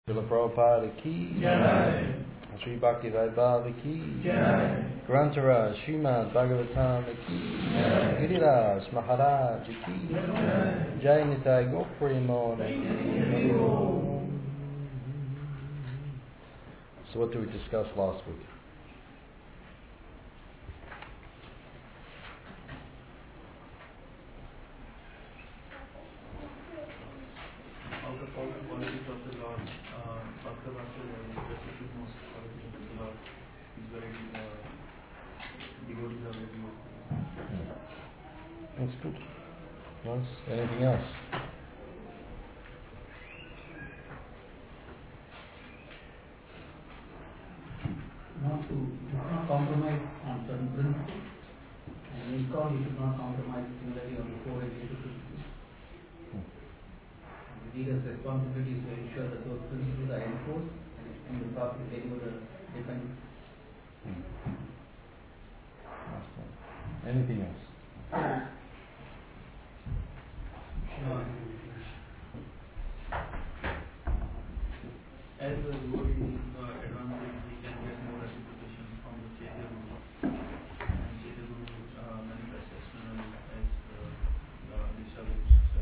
Srila Prabhupada ki Jai. Sri Bhakti Vaibhava ki Jai. Grantara Srimad Bhagavatam ki Jai. Giriraj Maharaj ki Jai. Jai Nitai Gopri ki. So what did we discuss last week? That's good. Nice. Anything else? Not compromise on certain principles. And in call, you should not compromise similarly on the core related principles. The leader's responsibility is to ensure that those principles are enforced and the process deliver the defense. Anything else? As the devotee advances, we can get more reciprocation from the Chaitya Guru. And Chaitya Guru manifests externally as the Shabbat.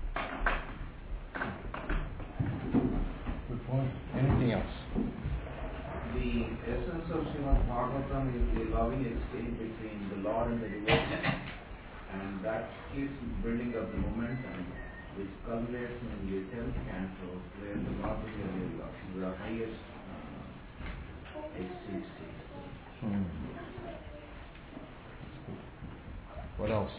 Good point. Anything else? The essence of Srimad Bhagavatam is the loving exchange between the Lord and the devotee, and that keeps building up the momentum, which culminates in the 10th canto, where the Lord really loves the highest ecstasy. What else?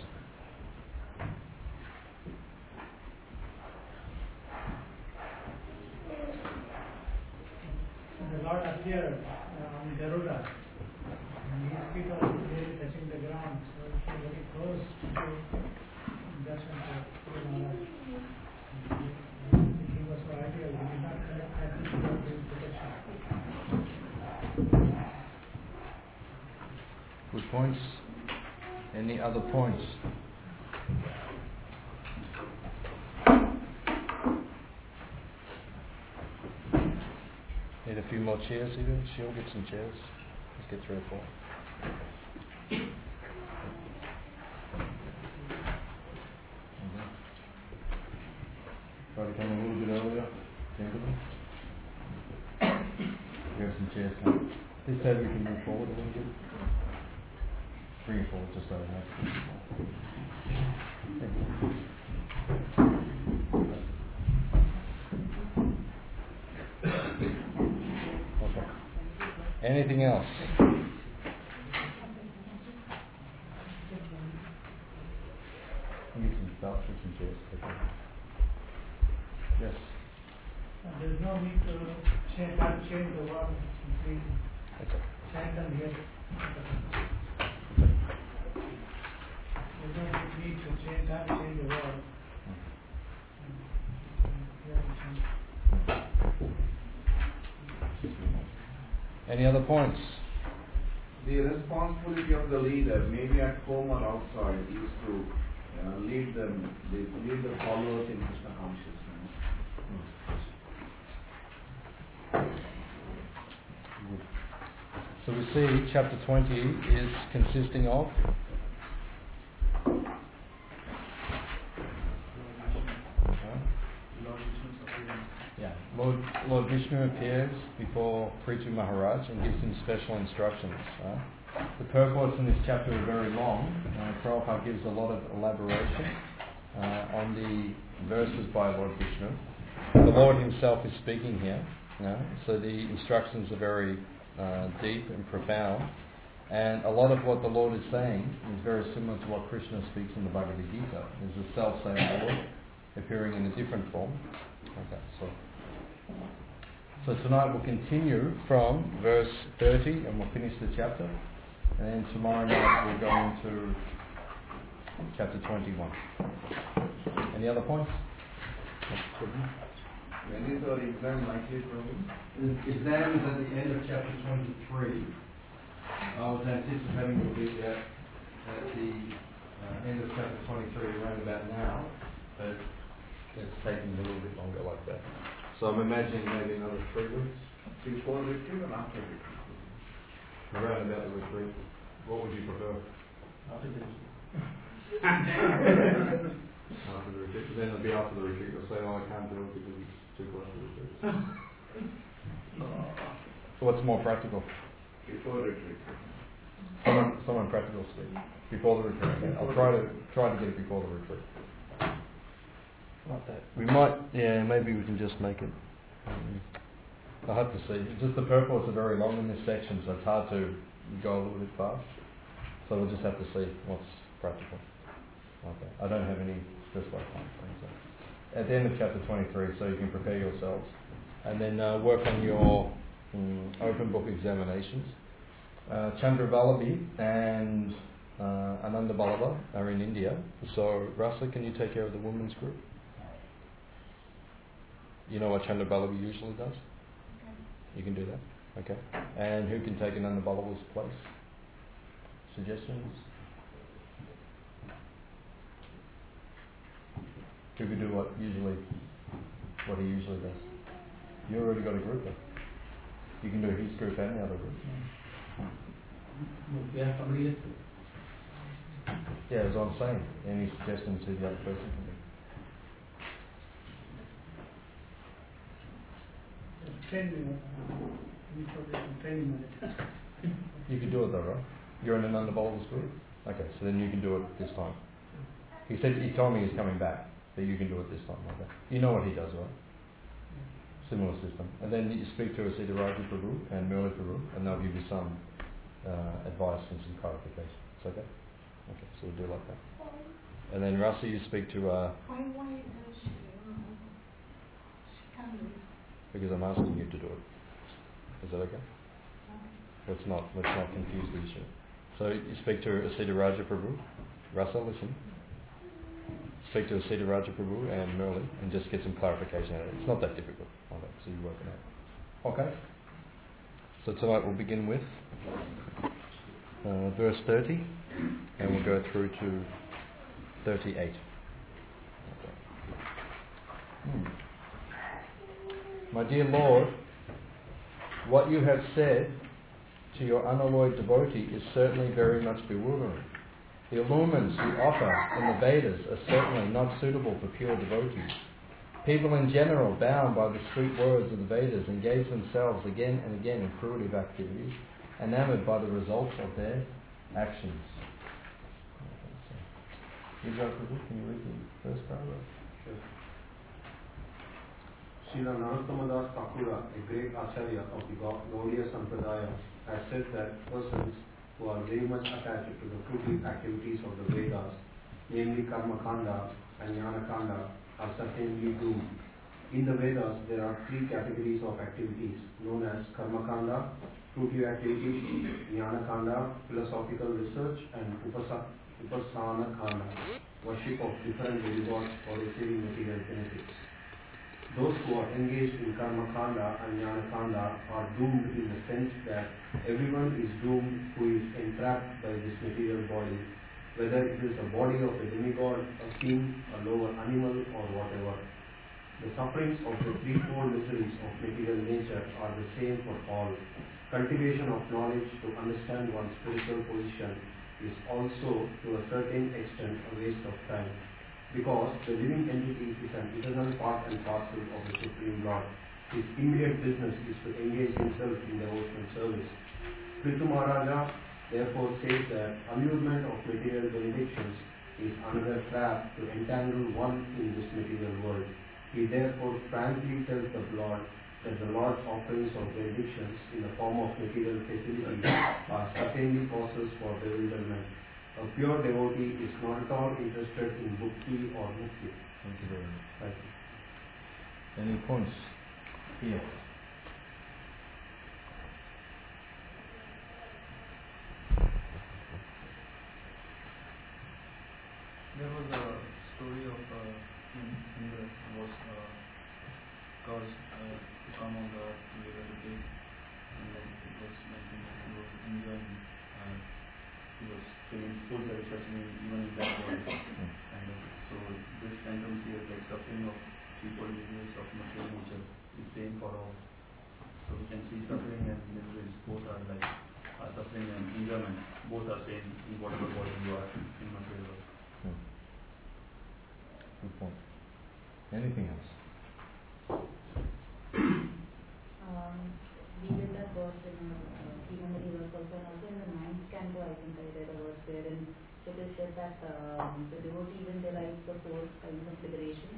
The Lord appeared on Garuda, and his feet are really touching the ground, so it was very close to darshan to Guru Maharaj. He was so ideal, he did not connect that without his protection. Good points. Any other points? Need a few more chairs here? She'll get some chairs. Let's get 3 or 4. Try to come a little bit earlier. Gentlemen. We have some chairs coming. This table we can move forward a little bit. Bring it forward just so I know. Thank you. Okay. Anything else? Give me some stuff for some chairs. Okay. Yes. There is no need to change the world. Okay. Chant and hear. There's no need to change the world. Any other points? The responsibility of the leader, maybe at home or outside, is to lead the followers in Krishna consciousness. So we see chapter 20 is consisting of Lord Vishnu appears before Prithu Maharaj and gives him special instructions. The purports in this chapter are very long. Prabhupada gives a lot of elaboration on the verses by Lord Vishnu. The Lord himself is speaking here, so the instructions are very deep and profound. And a lot of what the Lord is saying is very similar to what Krishna speaks in the Bhagavad Gita. There's a self-same Lord appearing in a different form. Okay, so tonight we'll continue from verse 30 and we'll finish the chapter. And then tomorrow night we'll go into chapter 21. Any other points? When is our exam likely to be? The exam is at the end of chapter 23. I was anticipating it will be at the end of chapter 23 around about now, but it's taking a little bit longer like that. So I'm imagining maybe another 3 weeks. Before retreat and after retreat? Around about the retreat. What would you prefer? After the After the retreat. Then it'll be after the retreat. You'll say, oh, I can't do it because it's too close to the retreat. So what's more practical? Before retreat. Someone practical speak. Before the retreat. Okay. I'll try to get it before the retreat. Like that. We might, maybe we can just make it. I'll have to see. It's just the purports are very long in this section, so it's hard to go a little bit fast. So we'll just have to see what's practical. Okay. I don't have any specified time frames. So. At the end of chapter 23, so you can prepare yourselves. And then work on your open book examinations. Chandravallabi and Ananda Ballabha are in India. So Rasa, can you take care of the women's group? You know what Chandravallabi usually does? You can do that? Okay. And who can take Ananda Ballabha's place? Suggestions? Who could do what he usually does? You already got a group there. You can do his group and the other group. We have somebody else. Yeah, as I'm saying, any suggestions who the other person can do? 10 minutes. 10 minutes. You can do it though, right? You're in Ananda Ballabha's group? Okay, so then you can do it this time. He told me he's coming back, but you can do it this time. Okay. You know what he does, right? Similar system. And then you speak to Asita Raja Prabhu and Murli Prabhu, and they'll give you some advice and some clarification. It's okay? Okay, so we'll do it like that. And then Rasa, you speak to... Why she can't do it? Because I'm asking you to do it. Is that okay? Let's not confuse the issue. So you speak to Asita Raja Prabhu. Rasa, listen. Speak to Asita Raja Prabhu and Murli and just get some clarification out of it. It's not that difficult. Okay, so you work it out. Okay. So tonight we'll begin with verse 30 and we'll go through to 38. Okay. My dear Lord, what you have said to your unalloyed devotee is certainly very much bewildering. The allurements you offer in the Vedas are certainly not suitable for pure devotees. People in general, bound by the sweet words of the Vedas, engage themselves again and again in fruitive activities, enamored by the results of their actions. Can you read the first paragraph? Sure. Srila Narottamadas Thakura, a great acharya of the Gaudiya Sampradaya, has said that persons who are very much attached to the fruitive activities of the Vedas, namely Karma Kanda and Jnana Kanda, are certainly doomed. In the Vedas, there are 3 categories of activities known as Karma Kanda, fruitive activities, Jnana Kanda, philosophical research, and Upasana Kanda, worship of different demigods for receiving material benefits. Those who are engaged in Karma Kanda and Jnana Kanda are doomed in the sense that everyone is doomed who is entrapped by this material body, whether it is the body of a demigod, a king, a lower animal, or whatever. The sufferings of the threefold miseries of material nature are the same for all. Cultivation of knowledge to understand one's spiritual position is also, to a certain extent, a waste of time, because the living entity is an eternal part and parcel of the Supreme Lord. His immediate business is to engage himself in devotional service. Prithu Maharaja therefore says that allurement of material benedictions is another trap to entangle one in this material world. He therefore frankly tells the Lord that the Lord's offerings of benedictions in the form of material facilities are certainly causes for bewilderment. A pure devotee is not at all interested in bhukti or mukti. Thank you very much. Thank you. Any points here? There was a story of in the was because to come on the day, and then it was mentioned that he was enjoying he was feeling full satisfaction even in that world. And so this sentence here, like suffering of people is of material nature, is same for all. So we can see suffering and miseries both are like suffering and enjoyment both are same in whatever body you are in material world. Good point. Anything else? We did that verse in Humanity verse also, and also in the 9th canto I think I read a verse wherein it is said that the devotee even derives the 4 kinds of liberation,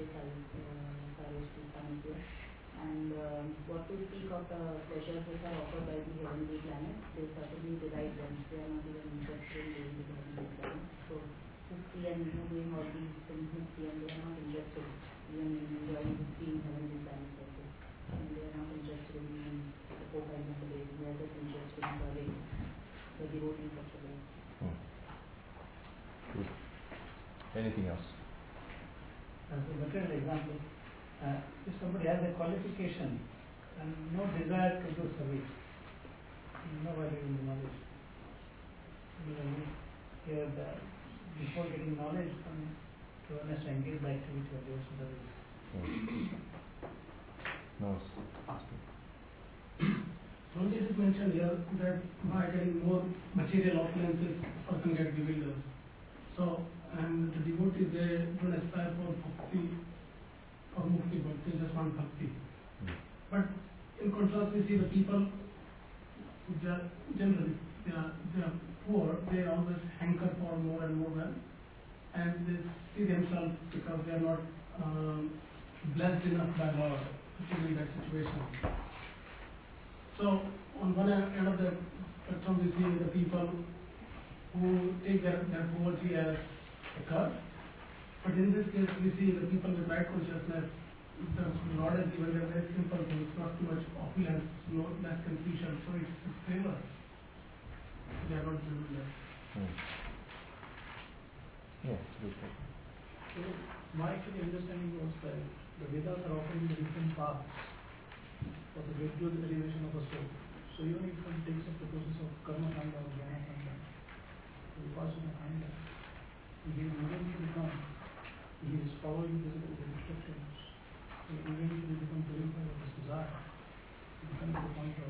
and what to speak of the pleasures which are offered by the heavenly planets, they certainly derive them. They are not even interested in doing the heavenly planets. So Mukti and doing all these things, Mukti, and they are not interested even in enjoying being heavenly planets also. And they are not interested in the 4 kinds of liberation. They are just interested in serving the devotees of the Lord. Good. Anything else? As a material example, if somebody has a qualification and no desire to do service, no value in the knowledge. Here, before getting knowledge, to honest engage the activity of devotion service. Nice. So it is mentioned here that by getting more material opulences, person gets bewildered. So, and the devotees, they don't aspire for bhakti or mukti, but they just want bhakti. But in contrast, we see the people, they are generally, they are poor, they always hanker for more and more wealth, and they see themselves because they are not blessed enough by Lord to be in that situation. So, on one end of the spectrum, we see the people who take their poverty as a curse. But in this case, we see the people with right consciousness, the Lord has given them very simple things, not too much opulence, no less confusion, so it's favor. They are not doing that. Yeah, good point. So, my actually understanding was that the Vedas are offering the different paths for the gradual elevation of a soul. So even if one takes up the process of karma kanda or jnana kanda, vipassana kanda, he is moving to become, he is following the instructions, he eventually becomes purified of his desire, to become to the point of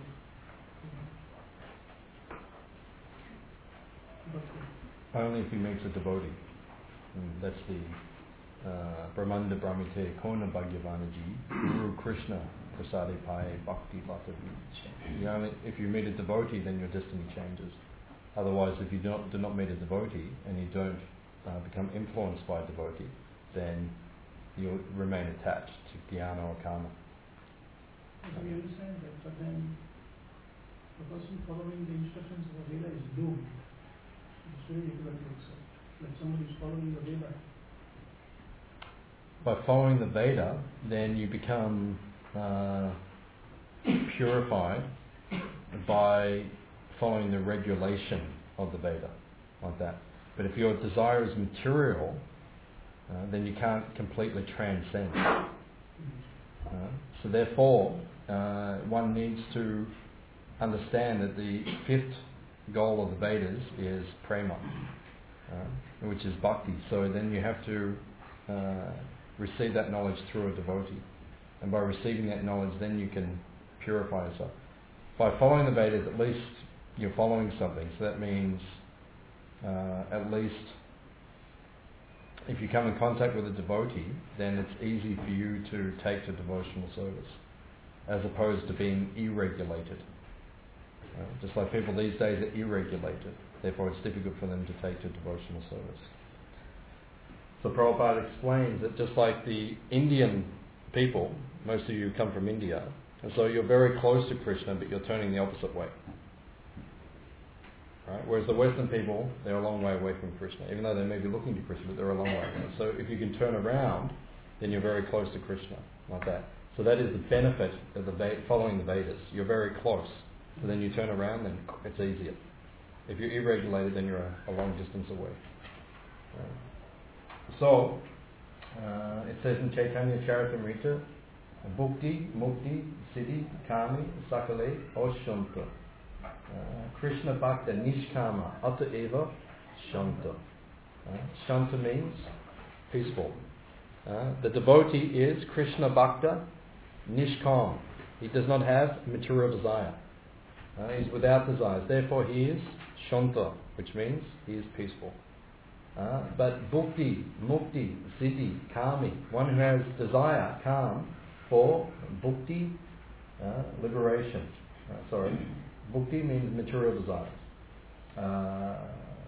bhakti. Only if he makes a devotee. That's the Brahmanda Brahmite Kona Bhagavanaji Guru Krishna Prasade Pai Bhakti Latavi. If you meet a devotee, then your destiny changes. Otherwise, if you do not meet a devotee and you don't become influenced by a devotee, then you'll remain attached to jnana or karma. So we understand that, but then the person following the instructions of the Veda is doomed. It's very difficult to accept. Like somebody is following the Veda. By following the Veda, then you become purified by following the regulation of the Veda, like that. But if your desire is material, then you can't completely transcend. So therefore, one needs to understand that the 5th goal of the Vedas is prema, which is bhakti. So then you have to receive that knowledge through a devotee. And by receiving that knowledge, then you can purify yourself. By following the Vedas, at least you're following something. So that means at least if you come in contact with a devotee, then it's easy for you to take to devotional service, as opposed to being irregulated. Just like people these days are irregulated, therefore it's difficult for them to take to devotional service. So Prabhupada explains that just like the Indian people, most of you come from India, and so you're very close to Krishna, but you're turning the opposite way. Right? Whereas the Western people, they're a long way away from Krishna, even though they may be looking to Krishna, but they're a long way away. So if you can turn around, then you're very close to Krishna, like that. So that is the benefit of following the Vedas. You're very close. So then you turn around, then it's easier. If you're irregulated, then you're a long distance away. So, it says in Chaitanya Charitamrita, Bhukti, Mukti, Siddhi, Kami, Sakale, Oshanta. Krishna Bhakta Nishkama, Atta Eva, Shanta. Shanta means peaceful. The devotee is Krishna Bhakta, nishkam. He does not have material desire. He's without desires. Therefore he is shanta, which means he is peaceful. But bhukti, mukti, siddhi, kami, one who has desire, kam, for bhukti, liberation. Bhukti means material desires.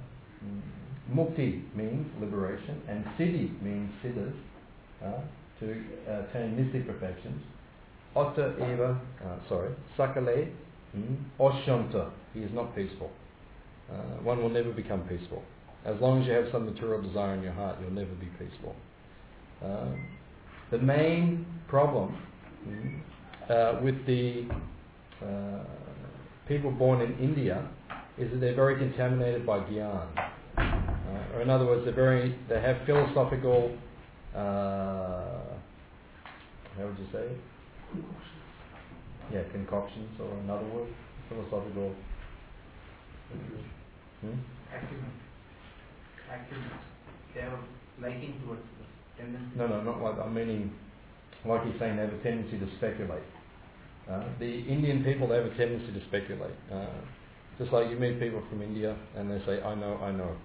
Mukti means liberation, and siddhi means siddhas, to attain mystic perfections. Otta eva, sakale, oshanta, he is not peaceful. One will never become peaceful. As long as you have some material desire in your heart, you'll never be peaceful. The main problem with the people born in India is that they're very contaminated by gyan. Or in other words, they have philosophical, how would you say? Yeah, concoctions, or another word, philosophical. They have a liking towards the tendency. No, not like, I'm meaning, like he's saying, they have a tendency to speculate. The Indian people, they have a tendency to speculate. Just like you meet people from India and they say, I know.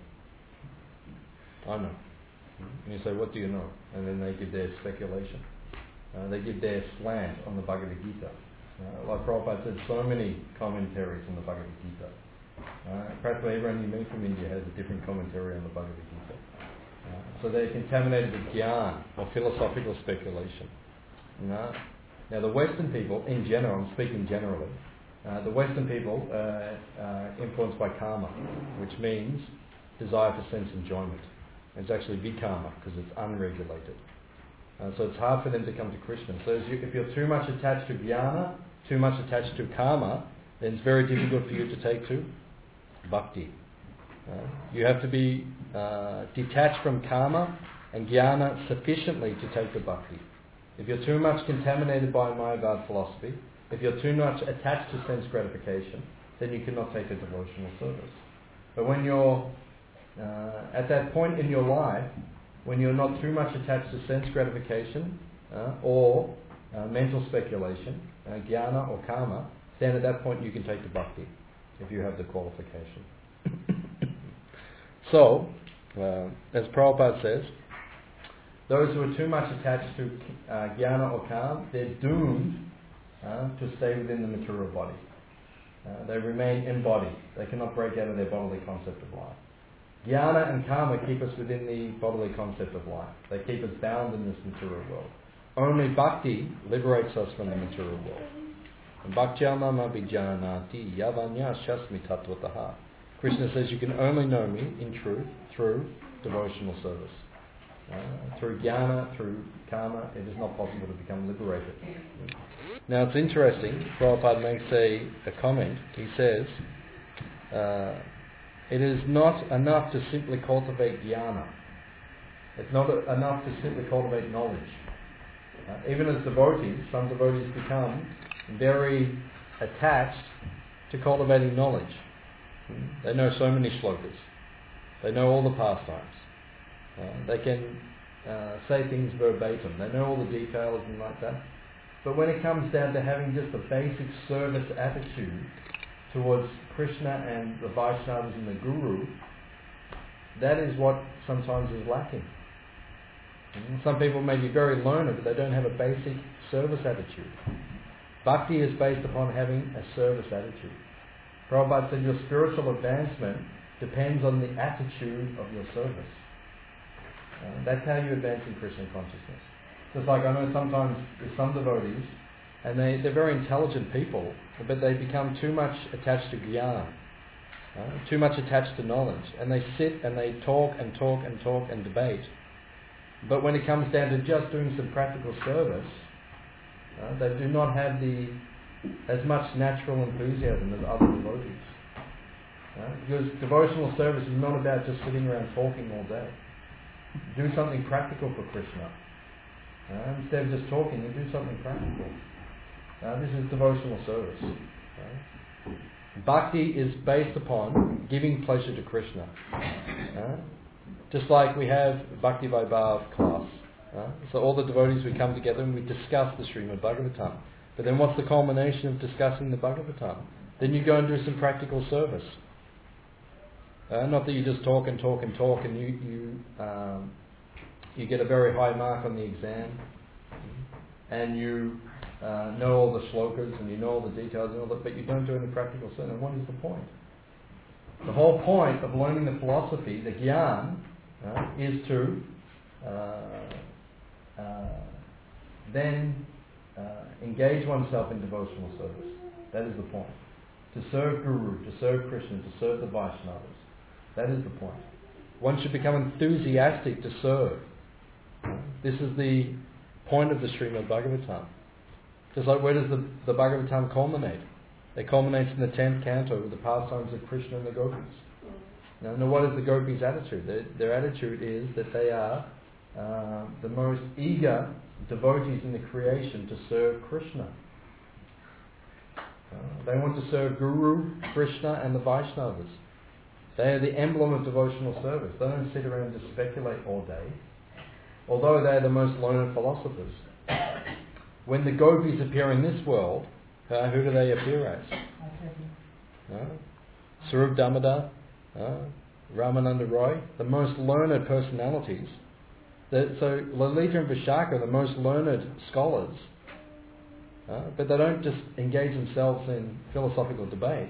And you say, what do you know? And then they give their speculation. They give their slant on the Bhagavad Gita. Like Prabhupada said, so many commentaries on the Bhagavad Gita. Practically everyone you meet from India has a different commentary on the Bhagavad Gita. So they're contaminated with gyan, or philosophical speculation. Now the Western people, in general, I'm speaking generally, the Western people are influenced by karma, which means desire for sense enjoyment. It's actually vikarma, because it's unregulated. So it's hard for them to come to Krishna. So if you're too much attached to jnana, too much attached to karma, then it's very difficult for you to take to bhakti. You have to be detached from karma and jnana sufficiently to take to bhakti. If you're too much contaminated by Mayavad philosophy, if you're too much attached to sense gratification, then you cannot take a devotional service. But when you're at that point in your life, when you're not too much attached to sense gratification or mental speculation, jnana or karma, then at that point you can take to bhakti, if you have the qualification. So, as Prabhupada says, those who are too much attached to jnana or karma, they're doomed to stay within the material body. They remain embodied. They cannot break out of their bodily concept of life. Jnana and karma keep us within the bodily concept of life. They keep us bound in this material world. Only bhakti liberates us from the material world. Bhaktyamam abhijanati yavanya shasmi tattvataha. Krishna says you can only know me in truth through devotional service. Through jnana, through karma, it is not possible to become liberated. Now it's interesting, Prabhupada makes a comment. He says, it is not enough to simply cultivate jnana. It's not enough to simply cultivate knowledge. Even as devotees, some devotees become very attached to cultivating knowledge. They know so many shlokas. They know all the pastimes. They can say things verbatim. They know all the details and like that. But when it comes down to having just a basic service attitude towards Krishna and the Vaishnavas and the Guru, that is what sometimes is lacking. Some people may be very learned, but they don't have a basic service attitude. Bhakti is based upon having a service attitude. Prabhupada said your spiritual advancement depends on the attitude of your service. That's how you advance in Krishna consciousness. Just like I know sometimes with some devotees, and they're very intelligent people, but they become too much attached to jnana, too much attached to knowledge, and they sit and they talk and debate. But when it comes down to just doing some practical service, they do not have as much natural enthusiasm as other devotees. Because devotional service is not about just sitting around talking all day. Do something practical for Krishna. Instead of just talking, you do something practical. This is devotional service. Bhakti is based upon giving pleasure to Krishna. Just like we have Bhakti Vaibhav class, So all the devotees, we come together and we discuss the Srimad Bhagavatam. But then what's the culmination of discussing the Bhagavatam? Then you go and do some practical service. Not that you just talk and talk and talk and you get a very high mark on the exam and you know all the shlokas and you know all the details and all that, but you don't do any practical service. And what is the point? The whole point of learning the philosophy, the gyan, is to then engage oneself in devotional service. That is the point. To serve Guru, to serve Krishna, to serve the Vaishnavas. That is the point. One should become enthusiastic to serve. This is the point of the Srimad Bhagavatam. Just like where does the Bhagavatam culminate? It culminates in the 10th canto with the pastimes of Krishna and the gopis. Now what is the gopis' attitude? Their attitude is that they are the most eager devotees in the creation to serve Krishna. They want to serve Guru, Krishna and the Vaishnavas. They are the emblem of devotional service. They don't sit around and just speculate all day. Although they are the most learned philosophers. When the gopis appear in this world, who do they appear as? Sarup Damodar, Ramananda Roy, the most learned personalities. So Lalita and Vishaka are the most learned scholars. But they don't just engage themselves in philosophical debate.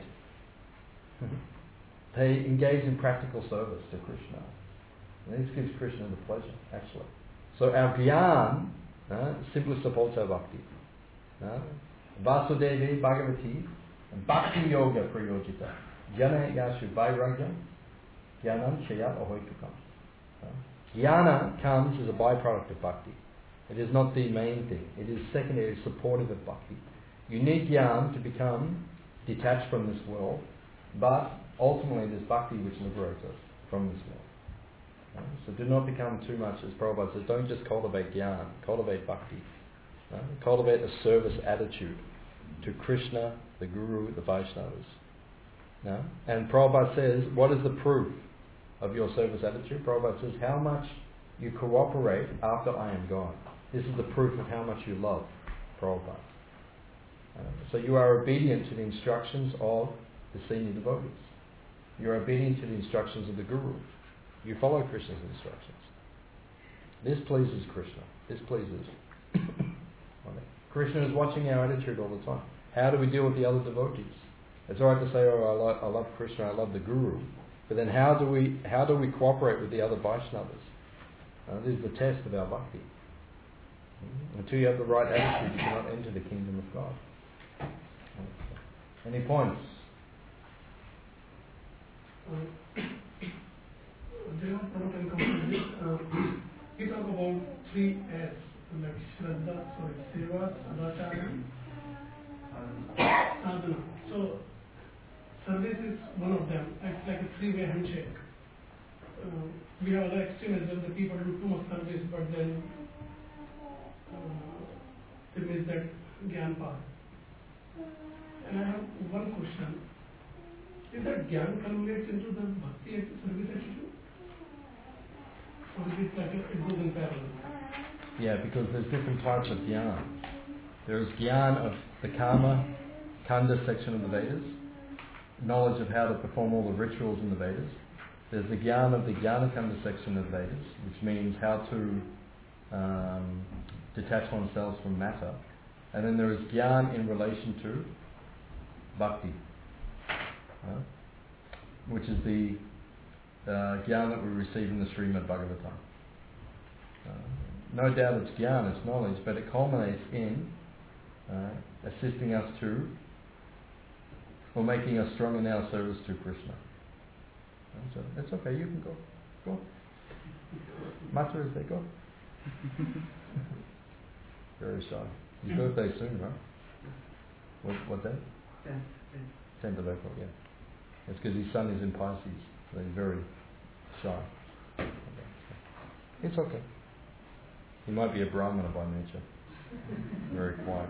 They engage in practical service to Krishna. And this gives Krishna the pleasure, actually. So our gyan, simplest of also bhakti. Vasudevi Bhagavati Bhakti Yoga Prayojita Jana Yashu Vairagyam Jnanam Shayat Ahoitukam. Jnana comes as a byproduct of bhakti. It is not the main thing. It is secondary, supportive of bhakti. You need jnana to become detached from this world, but ultimately it is bhakti which liberates us from this world. So do not become too much, as Prabhupada says, don't just cultivate jnana, cultivate bhakti. Cultivate a service attitude to Krishna, the Guru, the Vaishnavas. And Prabhupada says, what is the proof of your service attitude? Prabhupada says, how much you cooperate after I am gone. This is the proof of how much you love Prabhupada. So you are obedient to the instructions of the senior devotees. You are obedient to the instructions of the Guru. You follow Krishna's instructions. This pleases Krishna. This pleases Krishna is watching our attitude all the time. How do we deal with the other devotees? It's all right to say, I love Krishna, I love the Guru. But then how do we cooperate with the other Vaishnavas? This is the test of our bhakti. Until you have the right attitude, you cannot enter the kingdom of God. Any points? We talk about 3 S, like Seva, Sadachara, Sadhana. So, service is one of them. It's like a 3-way handshake. We have other extreme as well. The people do too much service, but then they miss that Gyan part. And I have one question. Is that Gyan culminates into the Bhakti service attitude? Or is it like it goes in parallel? Yeah, because there's different types of Gyan. There is Gyan of the Karma, Kanda section of the Vedas, knowledge of how to perform all the rituals in the Vedas. There's the Gyan of the Jnana Kanda section of the Vedas, which means how to detach oneself from matter. And then there is Gyan in relation to Bhakti, which is the Gyan that we receive in the Srimad Bhagavatam. No doubt it's Gyan, it's knowledge, but it culminates in assisting us to, or making us strong in our service to Krishna. So it's okay, you can go. Go. Master is there, go. Very shy. His birthday soon, right? What day? 10th of April, yeah. It's because his son is in Pisces, so he's very shy. It's okay. He might be a Brahmana by nature. Very quiet.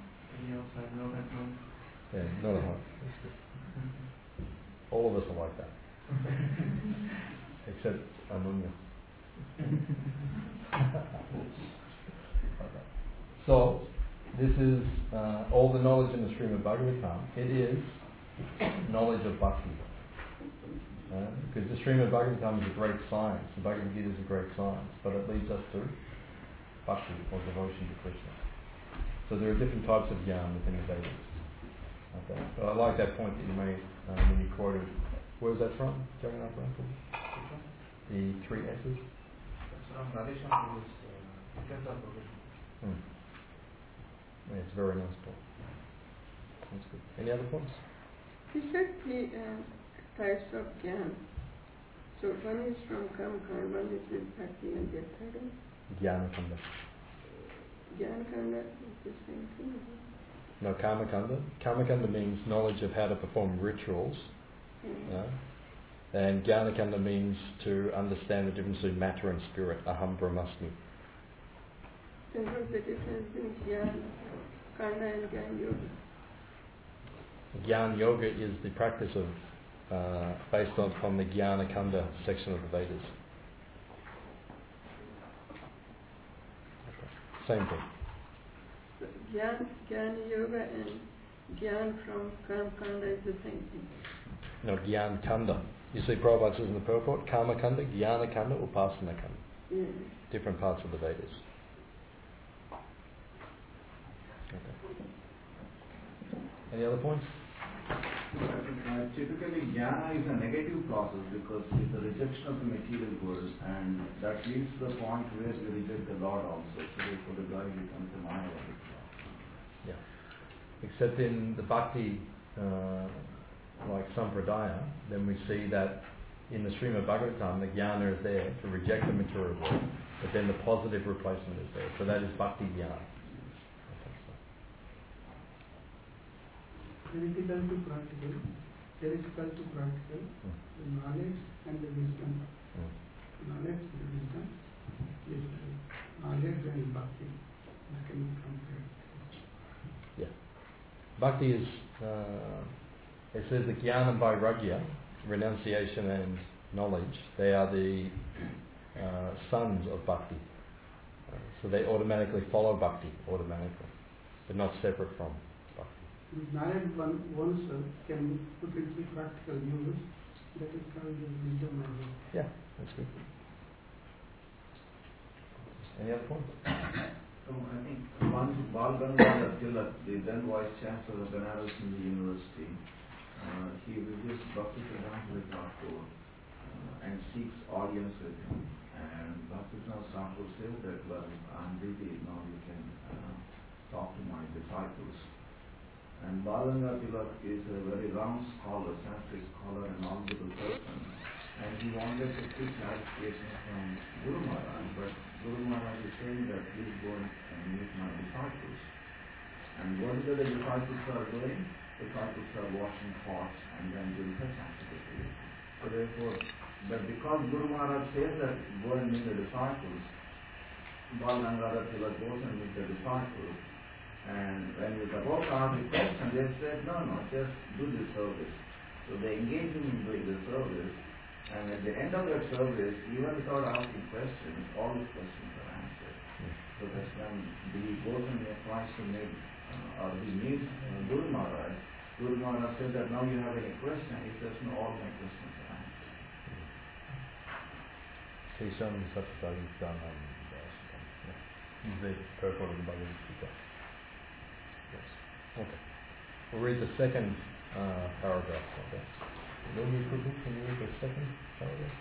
Yeah, not at home. All of us are like that. Except Anunya. So, this is all the knowledge in the stream of Bhagavatam. It is knowledge of bhakti. Because the stream of Bhagavatam is a great science. The Bhagavad Gita is a great science, but it leads us to bhakti, or devotion to Krishna. So there are different types of jnana within the Vedas. Okay. But I like that point that you made when you quoted. Where was that from? Jagannath Rampo? The 3 S's? That's from Radhesham Yeah, it's a very nice point. That's good. Any other points? You said 3 types of jnana. So one is from Karma, one is with bhakti, and the third one? Jnana Kanda. Jnana Kanda is the same thing. No, Karma Kanda. Karma Kanda means knowledge of how to perform rituals. And Jnana Kanda means to understand the difference between matter and spirit. Aham Brahmasmi. Then what's the difference between Jnana Kanda and Jnana Yoga? Jnana Yoga is the practice of based on from the Jnana Kanda section of the Vedas. Same thing. So Jnana Yoga and Jnana from Karma Kanda is the same thing. No, Jnana Kanda. You see Prabhupada says in the purport, Karma Kanda, Jnana Kanda, Upasana Kanda. Yeah. Different parts of the Vedas. Okay. Any other points? Typically, jnana is a negative process because it's a rejection of the material world, and that leads to the point where we reject the Lord also. So therefore, the guy becomes a Maya. Yeah. Except in the bhakti, like Sampradaya, then we see that in the stream of Bhagavatam, the jnana is there to reject the material world, but then the positive replacement is there. So that is bhakti jnana. Theoretical to practical, theoretical to practical, the knowledge and the wisdom. Knowledge and wisdom is knowledge and bhakti. That can be compared. Yeah. Bhakti is, it says the jnana by vairagya, renunciation and knowledge, they are the sons of bhakti. So they automatically follow bhakti, automatically, but not separate from. Knowledge oneself can put into practical use. That is called the wisdom as well. Yeah, that's good. Any other points? So I think once Bal Gangadhar Tilak, the then Vice Chancellor of Banaras in the university, he visits Bhakti Siddhanta Thakur and seeks audience with him. And Bhakti Siddhanta Thakur says that, well, I'm busy, now you can talk to my disciples. And Balanga Tilak is a very round scholar, Sanskrit scholar, and knowledgeable person. And he wanted to seek clarification from Guru Maharaj, but Guru Maharaj is saying that please go and meet my disciples. And what is it the disciples are doing? Disciples are washing pots and then doing such activities. So therefore, but because Guru Maharaj says that go and meet the disciples, Balanga Tilak goes and meets the disciples. And when he was about to ask the question, they said, no, just do the service. So they engaged him in doing the service, and at the end of that service, even without asking questions, all his questions are answered. So that's when he goes and he tries to meet, or he meets Guru Maharaj. Guru Maharaj says that now you have any question, he says, no, all my questions are answered. Srisham Satsari Pranam. Is the purport of the Bhagavad Gita. Yes. Okay. We'll read the second paragraph. Okay. Can you read the second paragraph?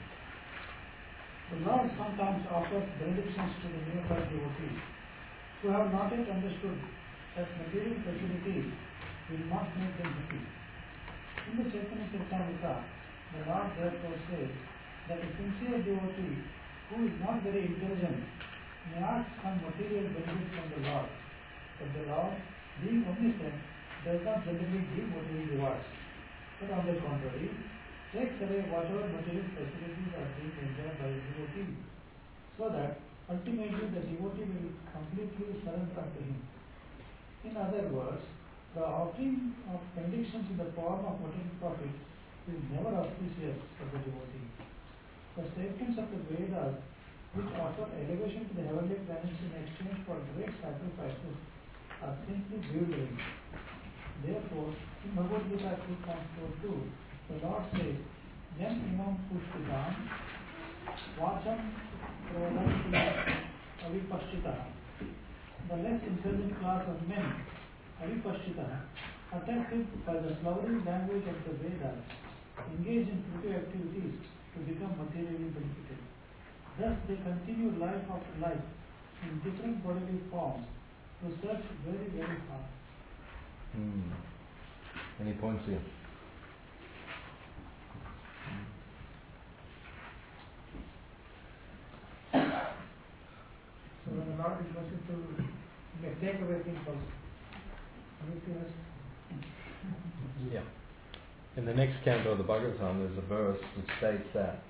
The Lord sometimes offers benedictions to the neophyte devotees who have not yet understood that material facilities will not make them happy. In the Chaitanya Charitamrita, the Lord therefore says that a sincere devotee who is not very intelligent may ask some material benefit from the Lord, but the Lord, being omniscient, does not generally give material rewards, but on the contrary, takes away whatever material facilities are being enjoyed by the devotee, so that ultimately the devotee will completely surrender to him. In other words, the offering of benedictions in the form of material profit is never auspicious for the devotee. The statements of the Vedas, which offer elevation to the heavenly planets in exchange for great sacrifices, are simply bewildering. Therefore, in Bhagavad Gita 2.42, the Lord says, Jam imam pushpitam, vacham prodam avipashchitaha. The less intelligent class of men, avipashchitaha, attracted by the flowering language of the Vedas, engage in creative activities to become materially benefited. Thus they continue life after life in different bodily forms to search very, very hard. Any points here? So the Lord is wanting to take away things also. Yeah. In the next canto of the Bhagavatam, there's a verse which states that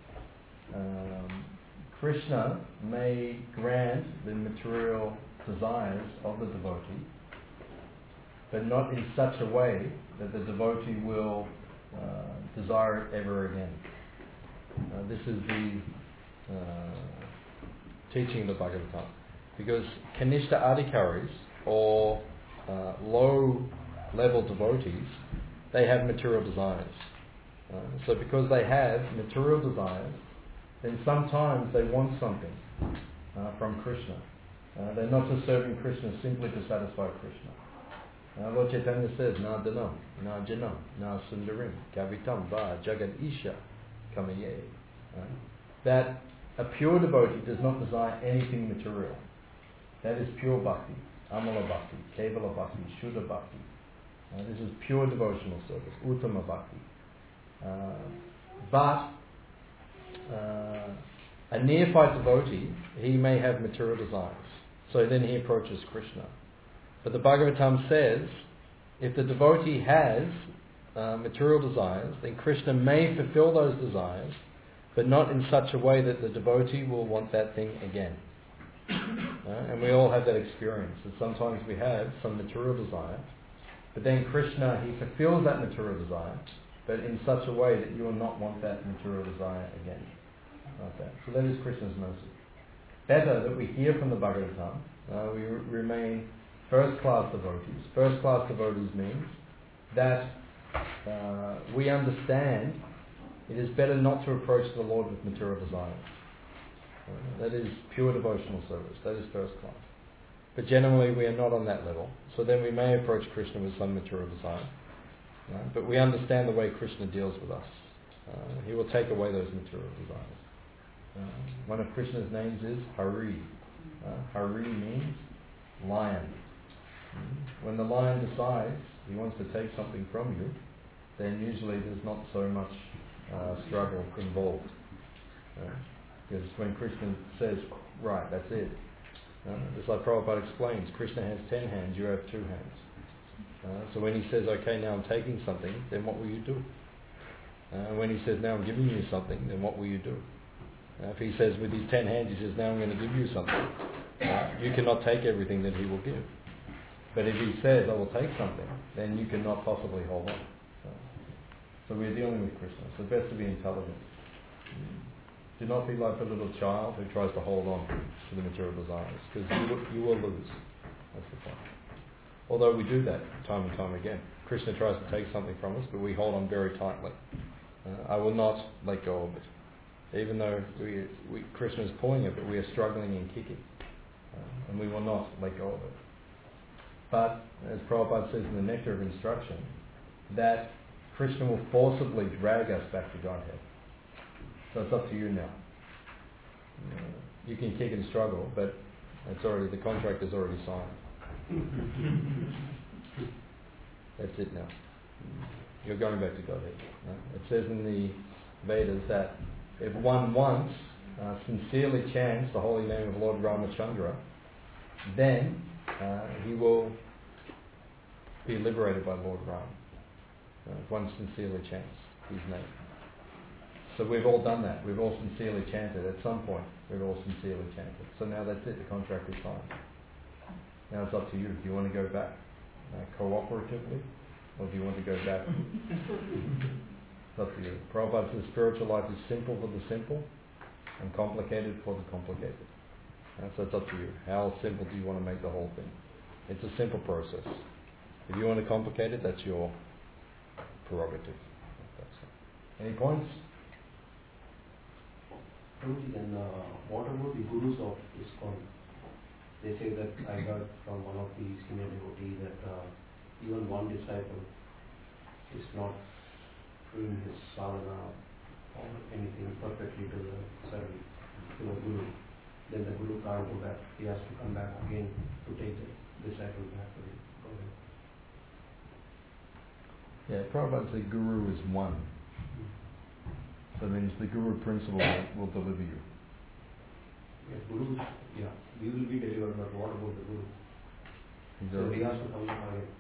Krishna may grant the material desires of the devotee, but not in such a way that the devotee will desire it ever again. This is the teaching of the Bhagavatam. Because Kanishta Adhikaris, or low-level devotees, they have material desires. So because they have material desires, then sometimes they want something from Krishna. They're not just serving Krishna simply to satisfy Krishna. Lord Chaitanya says, Na Dhanam, Na Janam, Na Sundarim, Kavitam Va Jagad Isha Kamaye. That a pure devotee does not desire anything material. That is pure bhakti, Amala bhakti, Kevala bhakti, Shuddha bhakti. This is pure devotional service, Uttama bhakti. But a neophyte devotee, he may have material desires. So then he approaches Krishna. But the Bhagavatam says, if the devotee has material desires, then Krishna may fulfill those desires, but not in such a way that the devotee will want that thing again. And we all have that experience, that sometimes we have some material desire, but then Krishna, he fulfills that material desire, but in such a way that you will not want that material desire again. Like that. So that is Krishna's mercy. Better that we hear from the Bhagavatam, we remain first-class devotees. First-class devotees means that we understand it is better not to approach the Lord with material desires. That is pure devotional service. That is first class. But generally we are not on that level. So then we may approach Krishna with some material desire. But we understand the way Krishna deals with us. He will take away those material desires. One of Krishna's names is Hari. Hari means lion. When the lion decides he wants to take something from you, then usually there's not so much struggle involved. Because when Krishna says, right, that's it. Just like Prabhupada explains, Krishna has 10 hands, you have 2 hands. So when he says, okay, now I'm taking something, then what will you do? When he says, now I'm giving you something, then what will you do? If he says with his 10 hands, he says, now I'm going to give you something, you cannot take everything that he will give. But if he says, I will take something, then you cannot possibly hold on. So we're dealing with Krishna. So it's best to be intelligent. Do not be like a little child who tries to hold on to the material desires, because you will lose. That's the point. Although we do that time and time again. Krishna tries to take something from us, but we hold on very tightly. I will not let go of it. Even though Krishna is pulling it, but we are struggling and kicking. And we will not let go of it. But, as Prabhupada says in the Nectar of Instruction, that Krishna will forcibly drag us back to Godhead. So it's up to you now. You can kick and struggle, but the contract is already signed. That's it now. You're going back to Godhead. It says in the Vedas that if one once sincerely chants the holy name of Lord Ramachandra, then he will be liberated by Lord Ram. If one sincerely chants his name. So we've all done that. We've all sincerely chanted. At some point, we've all sincerely chanted. So now that's it. The contract is signed. Now it's up to you. Do you want to go back cooperatively, or do you want to go back? It's up to you. Prabhupada says spiritual life is simple for the simple, and complicated for the complicated. So it's up to you. How simple do you want to make the whole thing? It's a simple process. If you want to complicate it, that's your prerogative. Any points? And what about the gurus of ISKCON? They say that I heard from one of the senior devotees that even one disciple is not doing his sadhana or anything perfectly to the service, to the guru. Then the guru can't go back. He has to come back again to take the disciple back to him. Yeah, Prabhupada said guru is one. So that means the guru principle will deliver you. Yes, guru, yeah, we will be delivered, but what about the guru? So he has to come back again.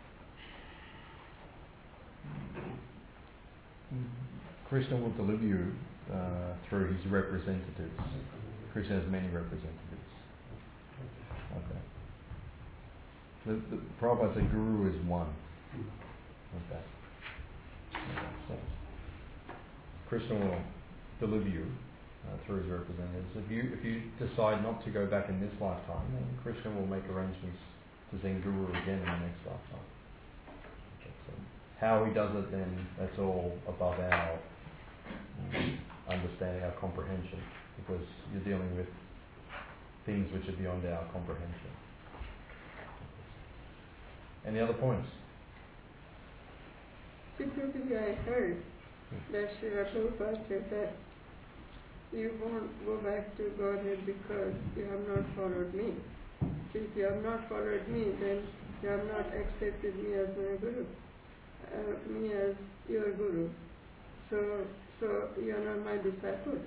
Krishna will deliver you through his representatives. Krishna has many representatives. Okay. The Prabhupada said guru is one. Okay. So Krishna will deliver you through his representatives. If you decide not to go back in this lifetime, then Krishna will make arrangements to send guru again in the next lifetime. Okay, so how he does it, then that's all above our understanding, our comprehension, because you're dealing with things which are beyond our comprehension. Any other points? Secretly I heard that Srila Prabhupada said that you won't go back to Godhead because you have not followed me. So if you have not followed me, then you have not accepted me as my guru, me as your guru. So you are not my disciple.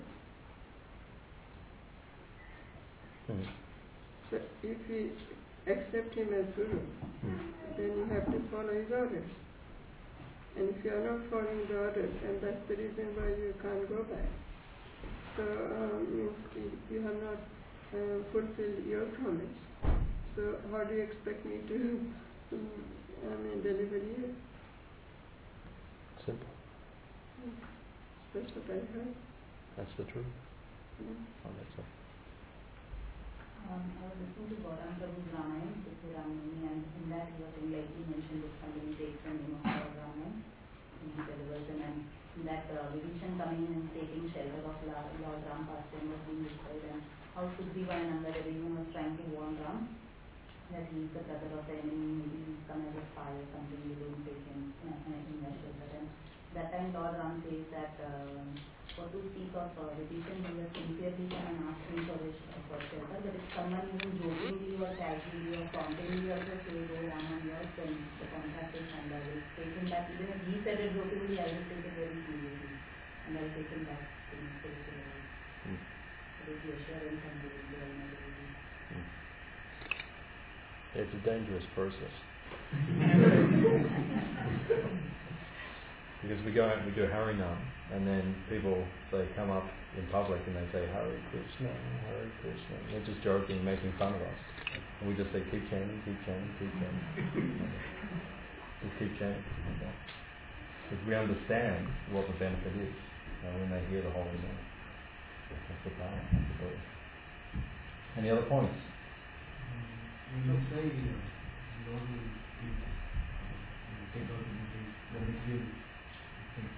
So if we accept him as guru, then you have to follow his orders. And if you are not following the orders, and that's the reason why you can't go back. So you have not fulfilled your promise. So how do you expect me to deliver you? Simple. That's what I heard. That's the truth. Yeah. Oh, that's it. I was listening to Gauranga Prabhu's Ramayana, Sithu Ramani, and in that he was saying, like he mentioned, if somebody takes the name of Lord Ramayana, he delivers him, and that Vibhishan coming in and taking shelter of Lord Ram Pastor was being described, and how Sudhiva and Anga everyone was trying to warn Ram that he is the brother of the enemy, maybe he's come as a spy or something, we don't take him in that shelter. And that time Lord Ram says that for to speak of Vibhishan, he was sincerely come and asked him for shelter, but if someone even jokingly or casually or tauntingly also says, oh Ram, I'm yours, then the contract is signed. I will take him back. Even if he said it jokingly, I will take it very seriously, and I will take him back to his place. There is the assurance and the vulnerability. It's a dangerous process. Because we do Harinam, and then people, they come up in public and they say Hare Krishna, Hare Krishna. And they're just joking, making fun of us. And we just say, keep chanting, keep chanting, keep chanting. Just keep chanting. Okay. Because we understand what the benefit is when they hear the holy name. That's the power. That's the glory. Any other points? When you say Lord will take out the material things,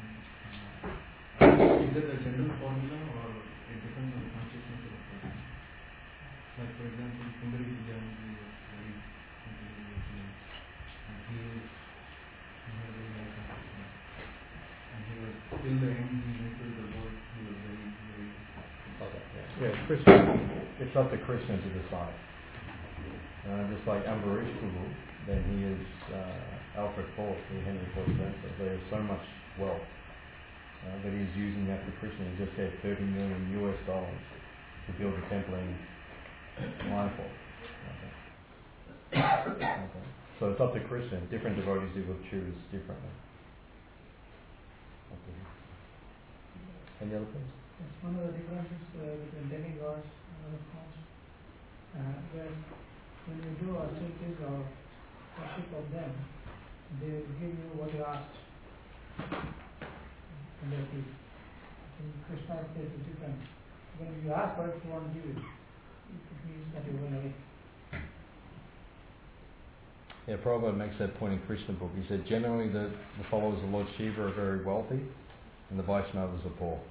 is it a general formula or it depends on the consciousness of the person? Like for example, Kundalini Vidyamati was very intelligent and he had a very high consciousness. And he was till the end, he went to the Lord, he was very, very... Yeah, Krishna. It's up to Krishna to decide. Just like Ambarish Prabhu, then he is Alfred IV, Henry IV Spencer. There is so much wealth that he's using that for Krishna. He just gave $30 million to build a temple in Mayapur. Okay. So it's up to Krishna. Different devotees will choose differently. Okay. Any other things? It's one of the differences between demigods and other forms. When you do austerities or worship of them, they give you what you asked. And that is, in Krishna's case is different. When you ask for it, you want to give it. It means that you will away. Yeah, Prabhupada makes that point in Krishna book. He said generally the followers of Lord Shiva are very wealthy and the Vaishnavas are poor.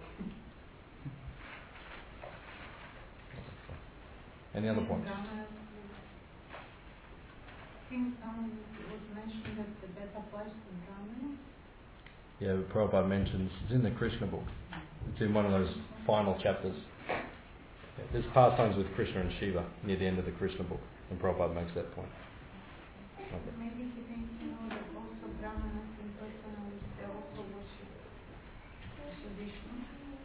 Any other points? I think it was mentioned that the better place for Brahmanas. Yeah, Prabhupada mentions, it's in the Krishna book. It's in one of those final chapters. Yeah, there's pastimes with Krishna and Shiva near the end of the Krishna book, and Prabhupada makes that point. Okay. Maybe he thinks, that also Brahmanas in personality, they also worship Vishnu.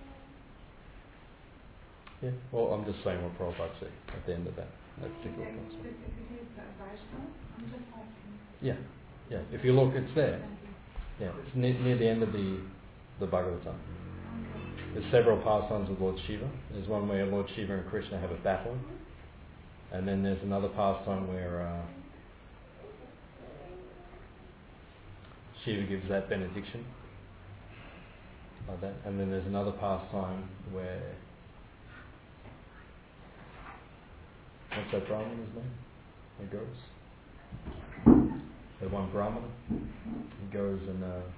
Yeah, well, I'm just saying what Prabhupada said at the end of that particular concept. If it is Vaishnav, I'm just asking. Yeah. If you look, it's there. Yeah, it's near the end of the Bhagavatam. There's several pastimes of Lord Shiva. There's one where Lord Shiva and Krishna have a battle, and then there's another pastime where Shiva gives that benediction, like that, and then there's another pastime where what's that Brahmana's name? He goes. The one Brahmana. He goes and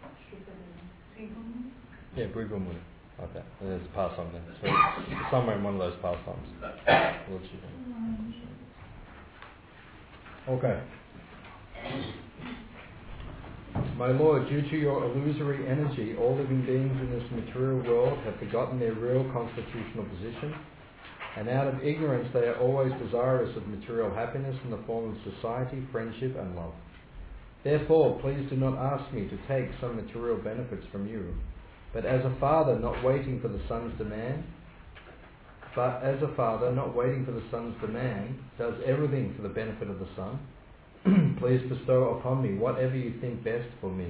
Brigumuni. Like that. And there's a pastime there. So it's somewhere in one of those pastimes. Lord Shiva. Okay. My Lord, due to your illusory energy, all living beings in this material world have forgotten their real constitutional position, and out of ignorance they are always desirous of material happiness in the form of society, friendship and love. Therefore, please do not ask me to take some material benefits from you, but as a father not waiting for the son's demand, does everything for the benefit of the son, please bestow upon me whatever you think best for me.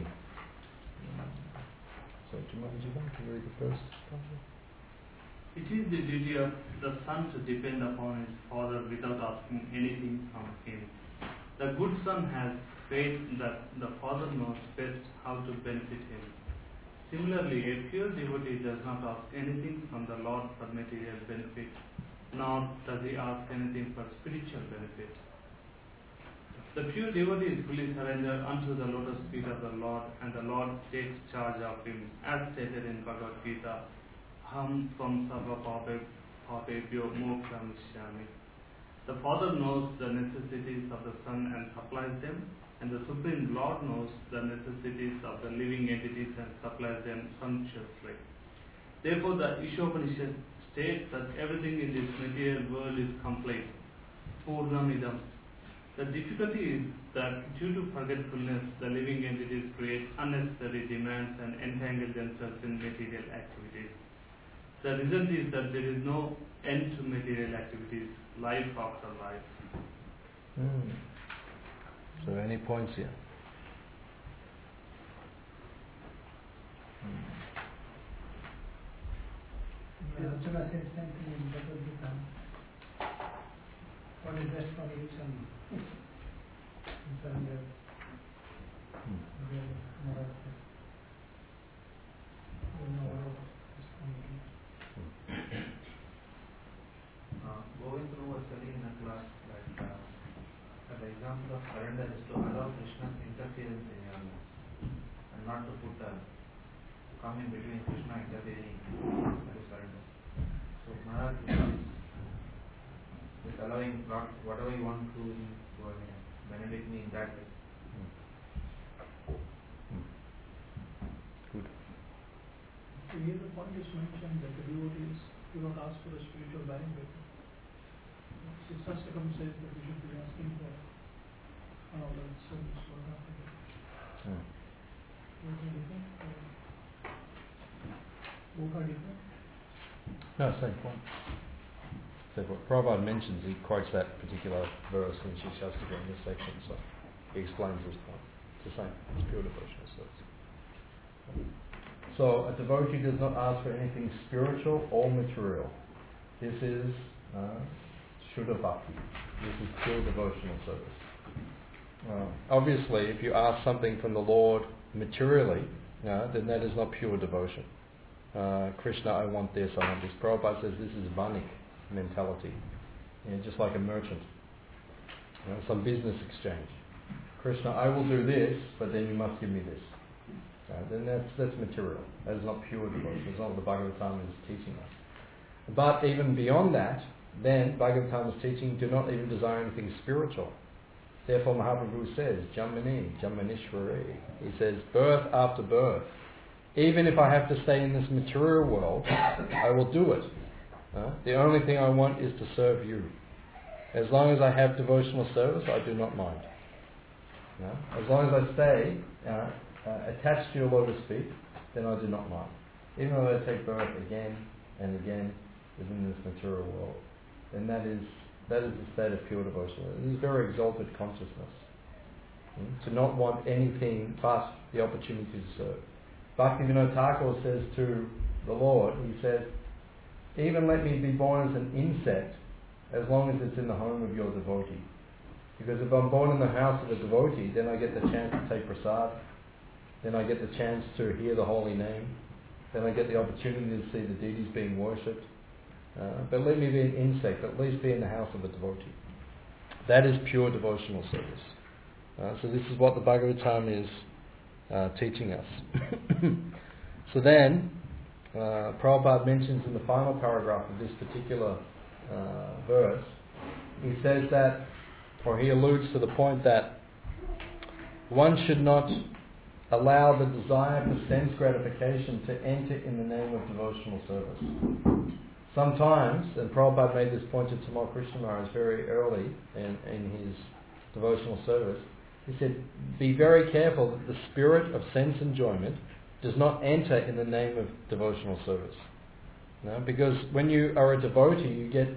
So, do you want to read the first passage? It is the duty of the son to depend upon his father without asking anything from him. The good son has faith that the father knows best how to benefit him. Similarly, a pure devotee does not ask anything from the Lord for material benefit, nor does he ask anything for spiritual benefit. The pure devotee is fully surrendered unto the lotus feet of the Lord, and the Lord takes charge of him, as stated in Bhagavad Gita, Ham Tvam Sarva Papebhyo Mokshamishyami. The Father knows the necessities of the Son and supplies them, and the Supreme Lord knows the necessities of the living entities and supplies them sumptuously. Therefore, the Ishopanishad states that everything in this material world is complete. Purnamidam. The difficulty is that due to forgetfulness, the living entities create unnecessary demands and entangle themselves in material activities. The result is that there is no end to material activities, life after life. So any points here? Arjuna says same thing in Bhagavad Gita. What is best for each and surrender. Going through a study in a class that the example of surrender is to allow Krishna's interference in your life and not to come in between Krishna interfering that is surrender. So Maharaj is allowing God, whatever you want to do, go ahead and benedict me in that way. Good. So here the point is mentioned that the devotees do not ask for a spiritual benefit. Sastakam says that we should be asking for all that service for nothing. Both are different? Both are different? No, same point. So what Prabhupada mentions, he quotes that particular verse in Shikshastika in this section, so he explains this point. It's the same, it's pure devotional service. So a devotee does not ask for anything spiritual or material. This is Shuddha Bhakti. This is pure devotional service. Obviously, if you ask something from the Lord materially, then that is not pure devotion. Krishna, I want this, I want this. Prabhupada says this is vanik mentality, just like a merchant, some business exchange. Krishna, I will do this, but then you must give me this. Then that's material. That is not pure devotion. It's not what the Bhagavatam is teaching us. But even beyond that, then Bhagavatam is teaching, do not even desire anything spiritual. Therefore Mahaprabhu says, Jammani, Jammanishwari. He says, birth after birth. Even if I have to stay in this material world, I will do it. The only thing I want is to serve you. As long as I have devotional service, I do not mind. As long as I stay attached to your lotus feet, then I do not mind. Even though I take birth again and again within this material world, then that is the state of pure devotion. It is very exalted consciousness. To not want anything but the opportunity to serve. Bhaktivinoda Thakur says to the Lord, he says, even let me be born as an insect as long as it's in the home of your devotee. Because if I'm born in the house of a devotee, then I get the chance to take prasad, then I get the chance to hear the holy name, then I get the opportunity to see the deities being worshipped. But let me be an insect, at least be in the house of a devotee. That is pure devotional service. So this is what the Bhagavatam is teaching us. So then, Prabhupada mentions in the final paragraph of this particular verse, he says that, or he alludes to the point that one should not allow the desire for sense gratification to enter in the name of devotional service. Sometimes, and Prabhupada made this point to Tamal Krishna Maharaj very early in his devotional service, he said, be very careful that the spirit of sense enjoyment does not enter in the name of devotional service. Because when you are a devotee, you get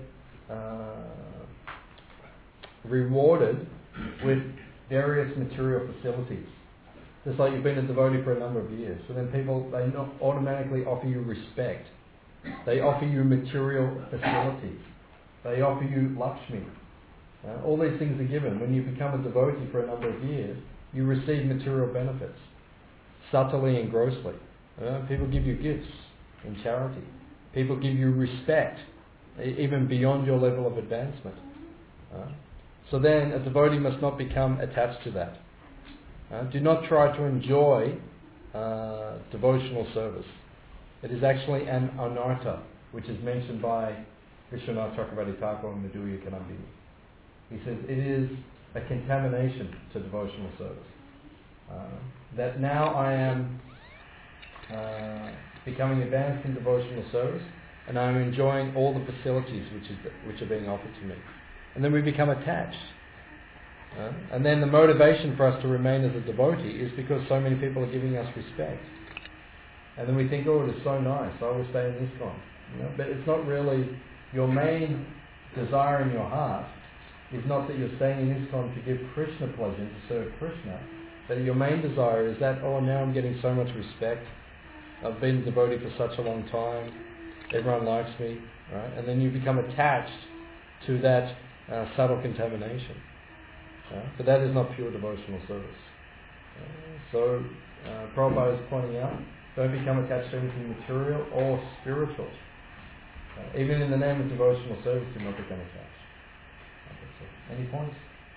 rewarded with various material facilities. Just like you've been a devotee for a number of years. So then people, they not automatically offer you respect. They offer you material facilities. They offer you Lakshmi. All these things are given. When you become a devotee for a number of years, you receive material benefits, subtly and grossly. People give you gifts in charity. People give you respect, even beyond your level of advancement. So then a devotee must not become attached to that. Do not try to enjoy devotional service. It is actually an anartha, which is mentioned by Vishwanath Chakravarti Thakur and Madhurya Kanambini. He says it is a contamination to devotional service. That now I am becoming advanced in devotional service, and I am enjoying all the facilities which are being offered to me. And then we become attached. And then the motivation for us to remain as a devotee is because so many people are giving us respect. And then we think, oh, it is so nice, I will stay in ISKCON. But it's not really, your main desire in your heart is not that you're staying in ISKCON to give Krishna pleasure, to serve Krishna. But your main desire is that, oh, now I'm getting so much respect. I've been a devotee for such a long time. Everyone likes me. Right? And then you become attached to that subtle contamination. But that is not pure devotional service. So Prabhupada is pointing out, don't become attached to anything material or spiritual. Even in the name of devotional service, do not become attached. Any points?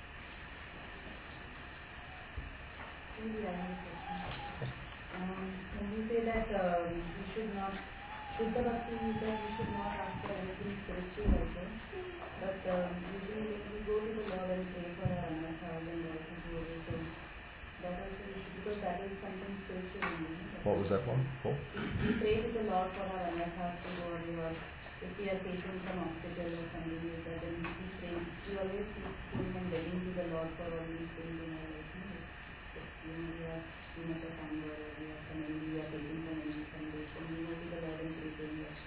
Maybe I have a question. When you say that we should not, Shuddha Bhakti is that we should not ask for anything spiritual also. But usually when we go to the Lord and pray for our anarthas and also do everything, that also we should, because that is something spiritual. What was that one? Paul? We pray to the Lord for our anarthas to go or if we are facing some obstacle or something like that, then we pray. We always keep praying and begging to the Lord for all these things in our life. We have too much of anger or we have some envy, we are facing some envy from this, and we go to the Lord and pray saying that.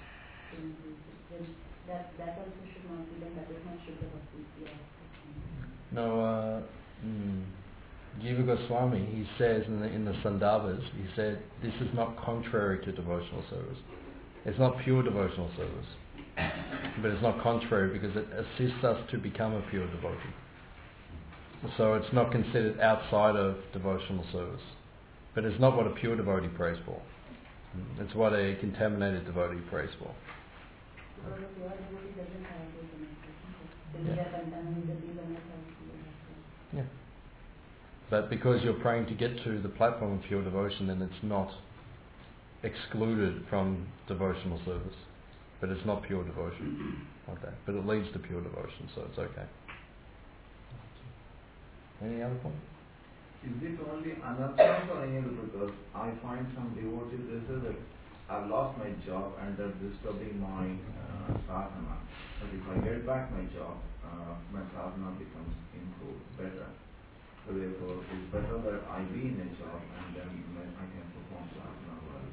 Then that also should not be done. That is not Shuddha Bhakti. No, Jiva Goswami, he says in the Sandhavas, he said, this is not contrary to devotional service. It's not pure devotional service. But it's not contrary because it assists us to become a pure devotee. So it's not considered outside of devotional service. But it's not what a pure devotee prays for. That's what a contaminated devotee prays for. Because a pure devotee doesn't have those limitations. When they are contaminated, they don't have to. Yeah. But because you're praying to get to the platform of pure devotion, then it's not excluded from devotional service. But it's not pure devotion. Okay. But it leads to pure devotion, so it's okay. Any other point? Is it only anarthas or any other? Because I find some devotees, they say that I've lost my job and they're disturbing my sadhana. But if I get back my job, my sadhana becomes improved, better. So therefore, it's better that I be in a job and then I can perform sadhana well.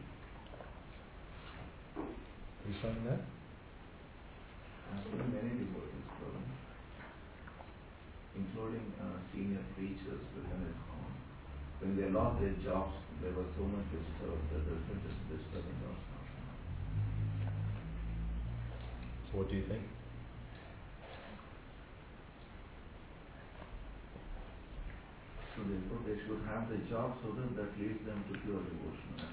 Are you saying that? I've seen many devotees, including senior preachers within his home. When they lost their jobs, they were so much disturbed that they were just disturbing our sadhana. So what do you think? So therefore they should have the job so that leads them to pure devotion.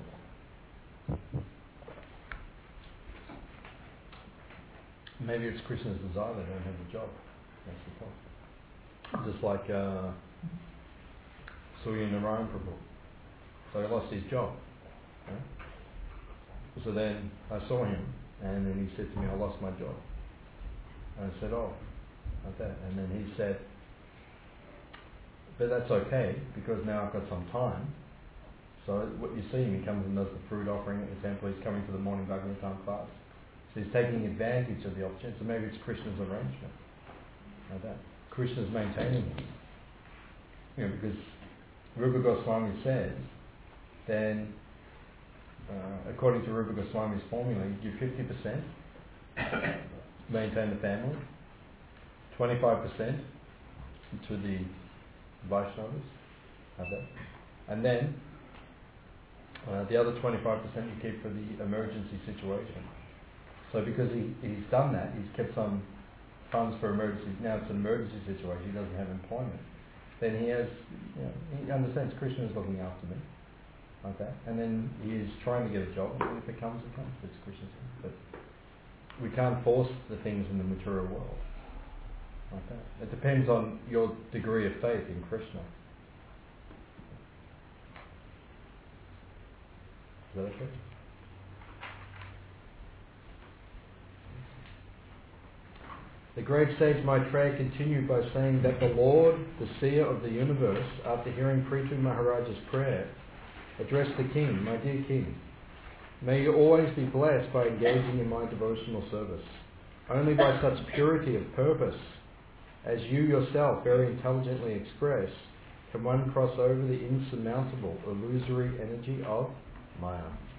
Maybe it's Krishna's desire they don't have a job. That's the point. Just like Surya Narayan Prabhu. So he lost his job. Right? So then I saw him and then he said to me, I lost my job. And I said, oh, okay. And then he said, but that's okay because now I've got some time. So what you see him, he comes and does the fruit offering at the temple. He's coming to the morning Bhagavatam class. So he's taking advantage of the opportunity. So maybe it's Krishna's arrangement. Like that. Krishna's maintaining him. You know, because Rupa Goswami says, then according to Rupa Goswami's formula, you give 50%, maintain the family, 25% to the Vaishnavas, okay. And then the other 25% you keep for the emergency situation. So because he's done that, he's kept some funds for emergencies. Now it's an emergency situation, he doesn't have employment. Then he has, he understands Krishna is looking after me. Okay? And then he is trying to get a job, and if it comes, it comes. It's Krishna's will. But we can't force the things in the material world. Okay? It depends on your degree of faith in Krishna. Is that okay? The great sage Maitreya continued by saying that the Lord, the seer of the universe, after hearing Prithu Maharaj's prayer, addressed the king, my dear king, may you always be blessed by engaging in my devotional service. Only by such purity of purpose, as you yourself very intelligently express, can one cross over the insurmountable, illusory energy of Maya.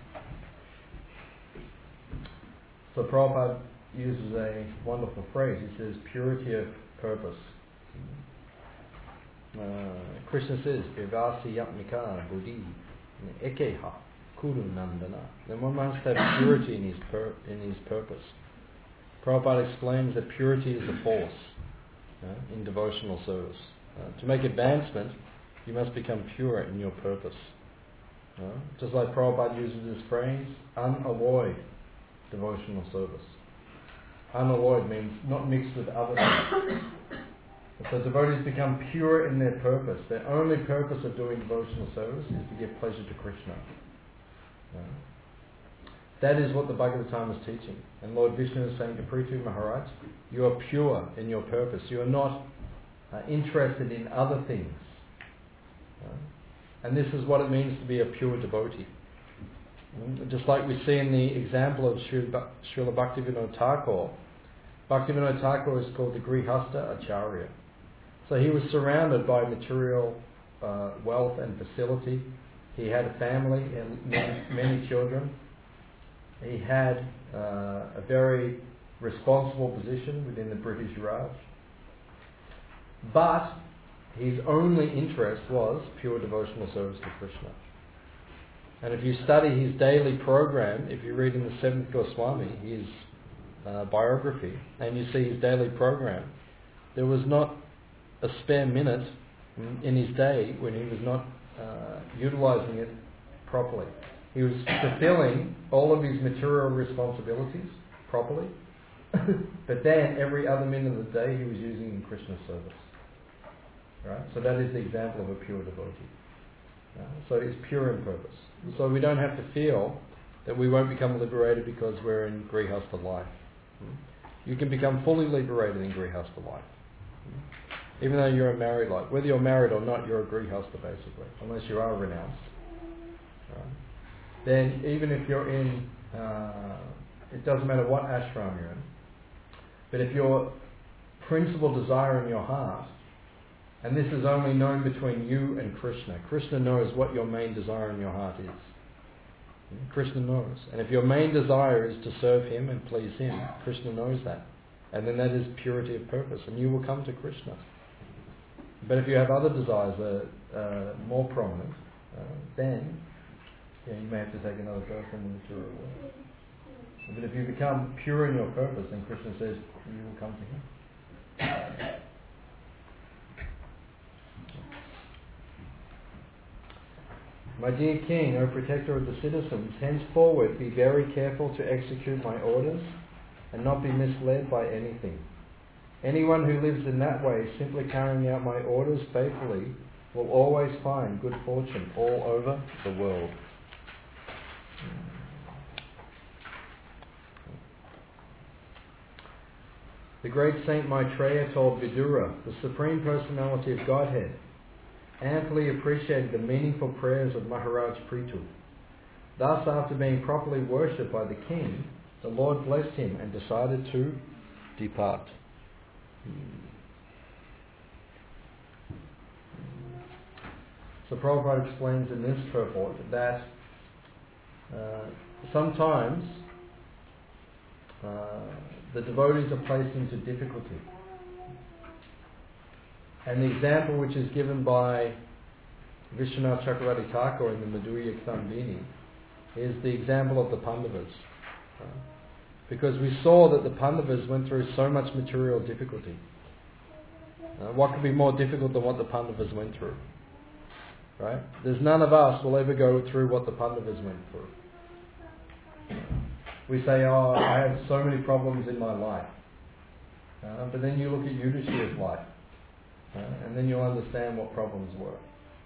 So Prabhupada uses a wonderful phrase. He says, purity of purpose. Krishna says, Vivasi Yatmika Buddhi Ekeha Kuru Nandana. Then one must have purity in his purpose. Prabhupada explains that purity is the force in devotional service. To make advancement, you must become pure in your purpose. Just like Prabhupada uses this phrase, unalloyed devotional service. Unalloyed means not mixed with other things. So devotees become pure in their purpose. Their only purpose of doing devotional service is to give pleasure to Krishna. That is what the Bhagavatam is teaching. And Lord Vishnu is saying to Prithu Maharaj, you are pure in your purpose. You are not interested in other things. And this is what it means to be a pure devotee. Just like we see in the example of Srila Bhaktivinoda Thakur. Bhaktivinoda Thakur is called the Grihastha Acharya. So he was surrounded by material wealth and facility. He had a family and many children. He had a very responsible position within the British Raj. But his only interest was pure devotional service to Krishna. And if you study his daily program, if you read in the 7th Goswami, his biography, and you see his daily program, there was not a spare minute in his day when he was not utilizing it properly. He was fulfilling all of his material responsibilities properly, but then every other minute of the day he was using in Krishna's service. Right? So that is the example of a pure devotee. So it's pure in purpose. So we don't have to feel that we won't become liberated because we're in Grihastha life. You can become fully liberated in Grihastha life. Even though you're a married life. Whether you're married or not, you're a Grihastha basically, unless you are renounced. Right? Then even if you're in, it doesn't matter what ashram you're in, but if your principal desire in your heart, and this is only known between you and Krishna. Krishna knows what your main desire in your heart is. Krishna knows. And if your main desire is to serve him and please him, Krishna knows that. And then that is purity of purpose, and you will come to Krishna. But if you have other desires that are more prominent, then you may have to take another birth in the material world. But if you become pure in your purpose, then Krishna says you will come to him. My dear King, O protector of the citizens, henceforward be very careful to execute my orders and not be misled by anything. Anyone who lives in that way, simply carrying out my orders faithfully, will always find good fortune all over the world. The great Saint Maitreya told Vidura, the Supreme Personality of Godhead, amply appreciated the meaningful prayers of Maharaj Prithu. Thus, after being properly worshipped by the king, the Lord blessed him and decided to depart. So Prabhupada explains in this purport that sometimes the devotees are placed into difficulty. And the example which is given by Vishwanath Chakravarti Thakur in the Madhurya Kdambini is the example of the Pandavas. Because we saw that the Pandavas went through so much material difficulty. What could be more difficult than what the Pandavas went through? Right? There's none of us will ever go through what the Pandavas went through. We say, oh, I have so many problems in my life. But then you look at Yudhishthira's life. And then you'll understand what problems were.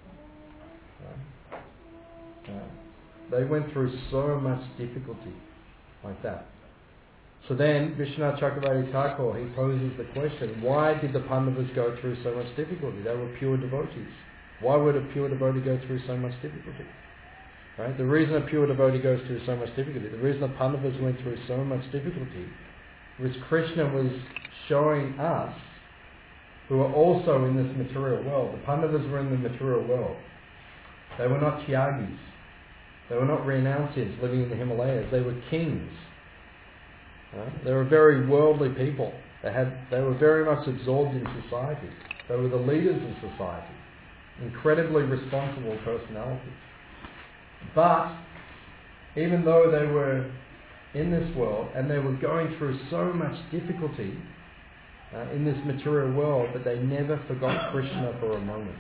They went through so much difficulty like that. So then Vishwanath Chakravarti Thakur, he poses the question, why did the Pandavas go through so much difficulty? They were pure devotees. Why would a pure devotee go through so much difficulty? Right? The reason a pure devotee goes through so much difficulty, the reason the Pandavas went through so much difficulty, was Krishna was showing us, who are also in this material world. The Pandavas were in the material world. They were not Tyagis. They were not renunciates living in the Himalayas. They were kings. Right? They were very worldly people. They were very much absorbed in society. They were the leaders of society. Incredibly responsible personalities. But even though they were in this world and they were going through so much difficulty in this material world, but they never forgot Krishna for a moment.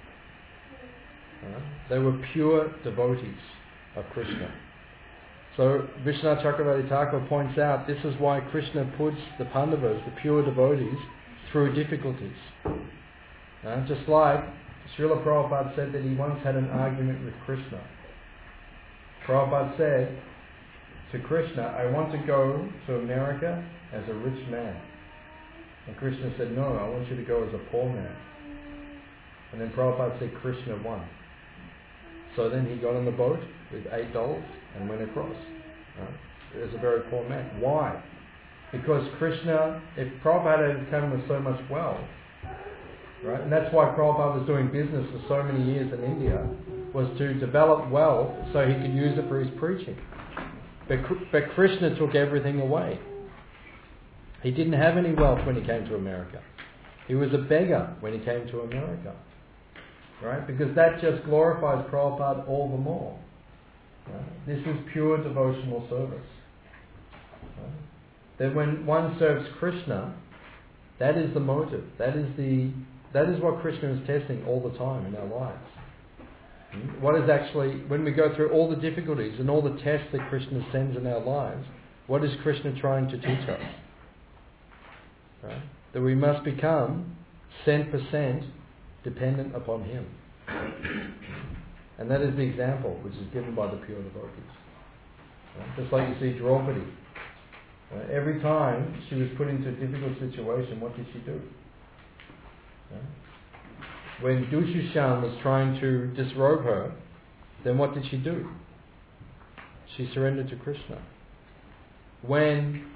They were pure devotees of Krishna. So Vishwanath Chakravarti Thakur points out this is why Krishna puts the Pandavas, the pure devotees, through difficulties. Just like Srila Prabhupada said that he once had an argument with Krishna. Prabhupada said to Krishna, I want to go to America as a rich man. And Krishna said, no, I want you to go as a poor man. And then Prabhupada said, Krishna won. So then he got on the boat with $8 and went across. As a very poor man. Why? Because Krishna, if Prabhupada had come with so much wealth, right, and that's why Prabhupada was doing business for so many years in India, was to develop wealth so he could use it for his preaching. But Krishna took everything away. He didn't have any wealth when he came to America. He was a beggar when he came to America. Right? Because that just glorifies Prabhupada all the more. Right? This is pure devotional service. Right? That when one serves Krishna, that is the motive. That is what Krishna is testing all the time in our lives. What is actually, when we go through all the difficulties and all the tests that Krishna sends in our lives, what is Krishna trying to teach us? Right? That we must become 100% dependent upon Him. And that is the example which is given by the pure devotees. Right? Just like you see Draupadi. Right? Every time she was put into a difficult situation, what did she do? Right? When Dushishan was trying to disrobe her, then what did she do? She surrendered to Krishna. When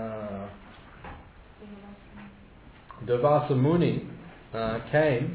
Durvasa Muni came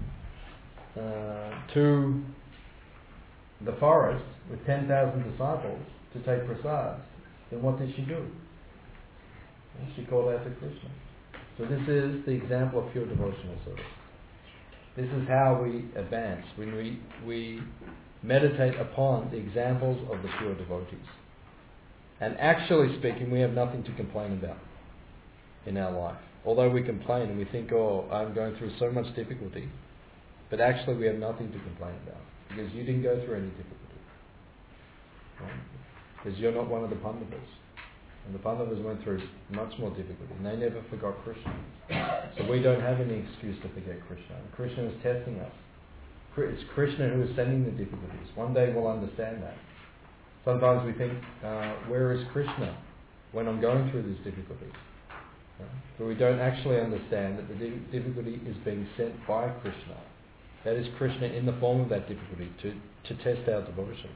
to the forest with 10,000 disciples to take prasad, then what did she do? She called out to Krishna. So this is the example of pure devotional service. This is how we advance, when we meditate upon the examples of the pure devotees. And actually speaking, we have nothing to complain about in our life. Although we complain and we think, oh, I'm going through so much difficulty, but actually we have nothing to complain about, because you didn't go through any difficulty. Right? Because you're not one of the Pandavas. And the Pandavas went through much more difficulty, and they never forgot Krishna. So we don't have any excuse to forget Krishna. And Krishna is testing us. It's Krishna who is sending the difficulties. One day we'll understand that. Sometimes we think, where is Krishna when I'm going through these difficulties? But we don't actually understand that the difficulty is being sent by Krishna. That is Krishna in the form of that difficulty to test our devotion.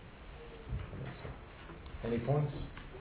Any points?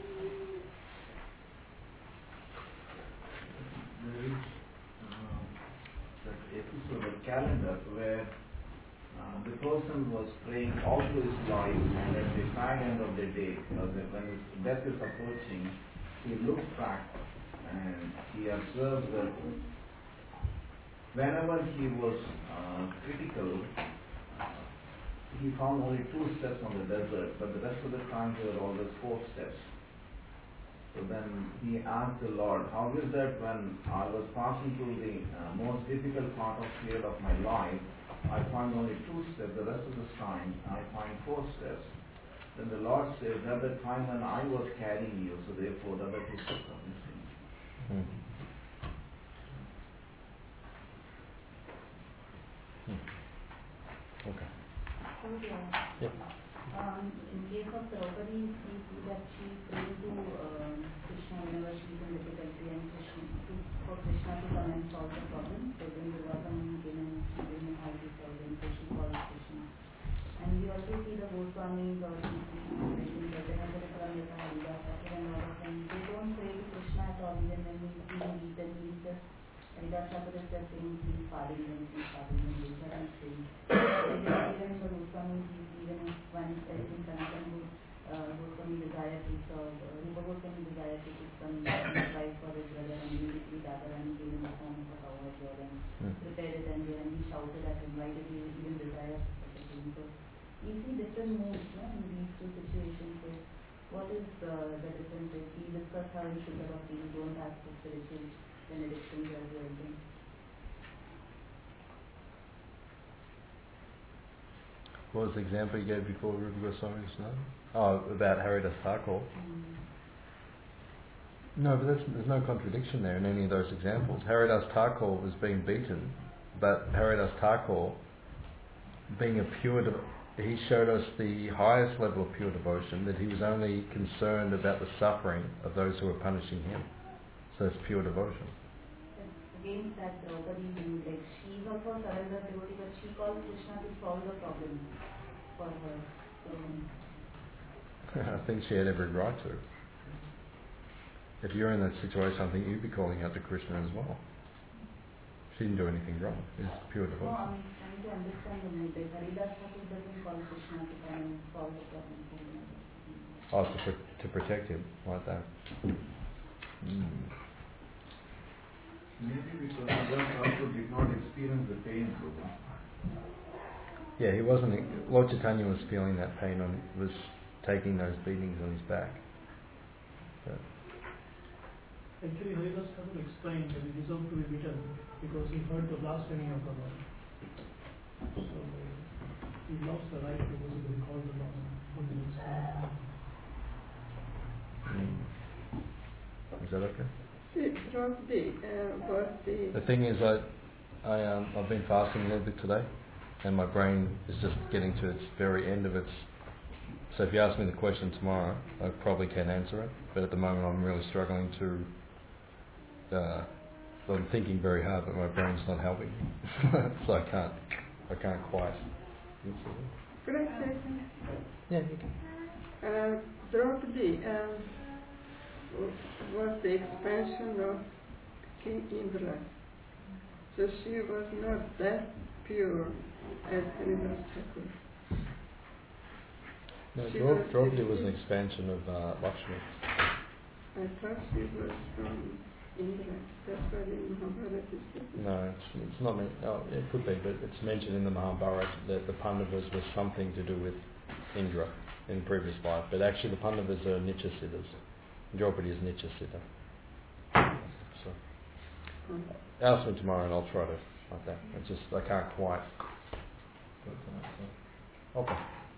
There is that episode of calendar where the person was praying all through his life, and at the fag end of the day, when his death is approaching, he looks back and he observes that whenever he was critical, he found only 2 steps on the desert, but the rest of the time there were always 4 steps. So then he asked the Lord, how is that when I was passing through the most difficult period of my life, I find only 2 steps, the rest of the time I find 4 steps. Then the Lord said, at the time when I was carrying you, so therefore the other 2 steps are missing. Okay. Yep. In case of Draupadi, we see that she prayed to Krishna whenever she is in difficulty, and for Krishna to come and solve the problem. So then Durvasa Muni came and she didn't know how to solve it, so she called Krishna. And we also see the Goswamis or especially Bhajanapura Pramita, Haridas Thakur and all of them, they don't pray to Krishna at all. Even when we see in Gita, he just Haridas Thakur is just saying, please pardon them, please pardon them, they are saying. Even in the Goswamis, even when in Sanatana Goswami desire to serve, Rupa Goswami desire to put some price for his brother, and immediately Radharani gave him a form of a cow and prepared it, and he shouted at him, why did you even desire such a thing? So we see different moods in these 2 situations. So what is the difference? We discussed how in Shuddha Bhakti we don't ask for spiritual benedictions as well. What was the example you gave before, Rupa Goswami? Oh, about Haridas Thakur. No, but there's no contradiction there in any of those examples. Haridas Thakur was being beaten, but Haridas Thakur, being a pure, he showed us the highest level of pure devotion, that he was only concerned about the suffering of those who were punishing him. So it's pure devotion. Against that Draupadi, like she is also a surrender devotee, but she called Krishna to solve the problem for her. So, I think she had every right to. If you're in that situation, I think you'd be calling out to Krishna as well. She didn't do anything wrong. It's pure devotion. No, I'm trying to understand the mood. Like Haridas Thakur doesn't call Krishna to come and solve the problem for him. Oh, to protect him like that. Maybe because Haridas Thakur did not experience the pain so much. Yeah, he wasn't. Lord Chaitanya was feeling that pain was taking those beatings on his back. But actually, Haridas Thakur explained that he deserved to be beaten because he heard the blasphemy of the Lord. So he lost the right to basically call the Lord. What do you explain? Is that okay? See, drop the verse The thing is, I've been fasting a little bit today, and my brain is just getting to its very end of its. So if you ask me the question tomorrow, I probably can answer it. But at the moment, I'm really struggling to. I'm thinking very hard, but my brain's not helping me, so I can't quite. Could I say something? Yeah, you can. Draupadi was the expansion of King Indra. So she was not that pure as Haridas Thakur. No, Draupadi was an expansion of Lakshmi. I thought she was from Indra. That's what in Mahabharata is written. No, it's not. Oh, it could be, but it's mentioned in the Mahabharata that the Pandavas was something to do with Indra in previous life. But actually, the Pandavas are Nityasiddhas. Draupadi is Nityasiddha. So, ask me tomorrow, and I'll try to like that. I can't quite. Okay.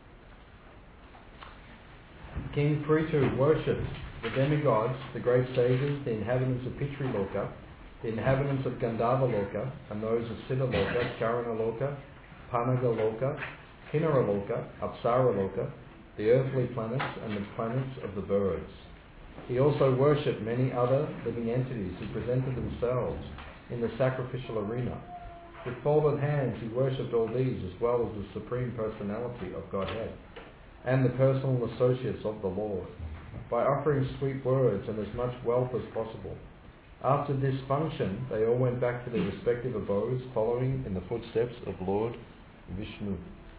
King Prithu worshipped the demigods, the great sages, the inhabitants of Pitriloka, the inhabitants of Gandharva-loka, and those of Siddhaloka, Charana-loka, Panaga-loka, Kinnara-loka, Apsara-loka, the earthly planets, and the planets of the birds. He also worshipped many other living entities who presented themselves in the sacrificial arena. With folded hands, he worshipped all these as well as the Supreme Personality of Godhead and the personal associates of the Lord, by offering sweet words and as much wealth as possible. After this function, they all went back to their respective abodes, following in the footsteps of Lord Vishnu.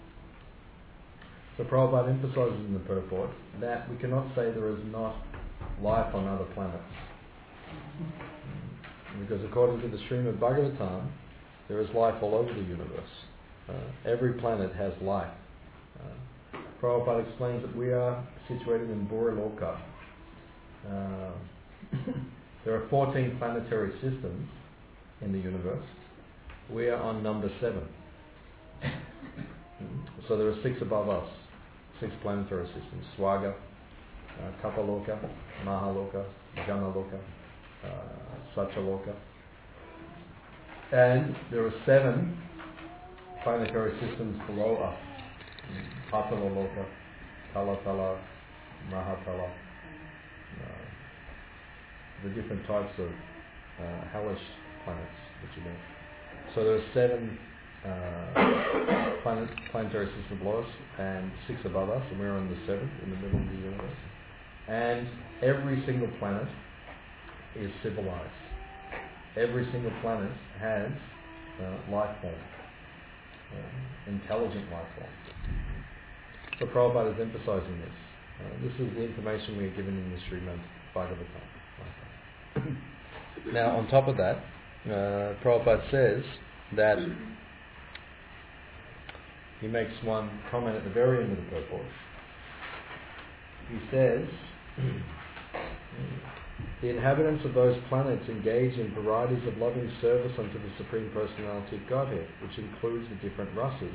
So Prabhupada emphasizes in the purport that we cannot say there is not life on other planets. Because according to the Srimad Bhagavatam, there is life all over the universe. Every planet has life. Prabhupada explains that we are situated in Bhuriloka. There are 14 planetary systems in the universe. We are on number 7. So there are 6 above us, 6 planetary systems: Swaga, Kapaloka, Mahaloka, Janaloka, Satyaloka. And there are 7 planetary systems below us: Patalaloka, Talatala, Mahatala, the different types of hellish planets that you know. So there are 7 planetary systems below us and 6 above us, and we're on the 7th in the middle of the universe. And every single planet is civilized. Every single planet has life form, intelligent life form. So Prabhupada is emphasizing this. This is the information we are given in the Srimad Bhagavatam. Now, on top of that, Prabhupada says that he makes one comment at the very end of the purport. He says, the inhabitants of those planets engage in varieties of loving service unto the Supreme Personality of Godhead, which includes the different rasas,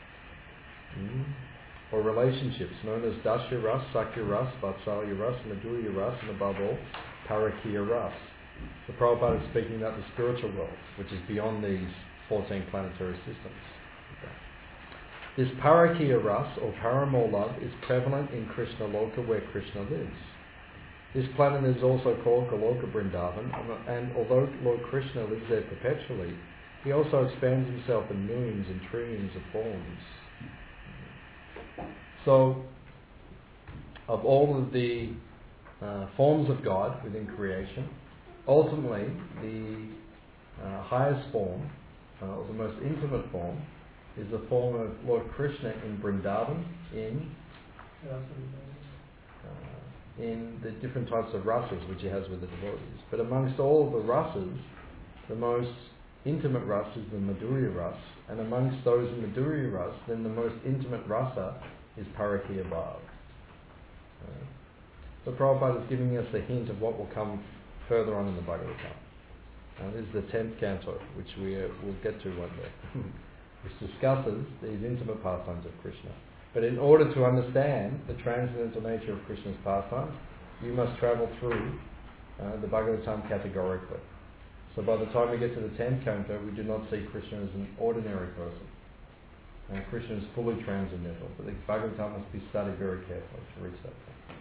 or relationships known as Dasya Ras, Sakya Ras, Vatsalya Ras, Madhurya Ras, and above all, Parakya Ras. So Prabhupada is speaking about the spiritual world, which is beyond these 14 planetary systems. This Parakya Ras, or Paramore love, is prevalent in Krishna Loka, where Krishna lives. This planet is also called Goloka Vrindavan, and although Lord Krishna lives there perpetually, he also expands himself in millions and trillions of forms. So, of all of the forms of God within creation, ultimately the highest form, or the most intimate form, is the form of Lord Krishna in Vrindavan, in the different types of rasas which he has with the devotees. But amongst all of the rasas, the most intimate ras is the Madhurya Ras, and amongst those in Madhurya Ras, then the most intimate rasa is Parakya Bhav. So Prabhupada is giving us a hint of what will come further on in the Bhagavatam. This is the 10th canto, which we'll get to one day. which discusses these intimate pastimes of Krishna. But in order to understand the transcendental nature of Krishna's pastimes, you must travel through the Bhagavatam categorically. So by the time we get to the 10th canto, we do not see Krishna as an ordinary person. Krishna is fully transcendental, but the Bhagavatam must be studied very carefully to reach that point.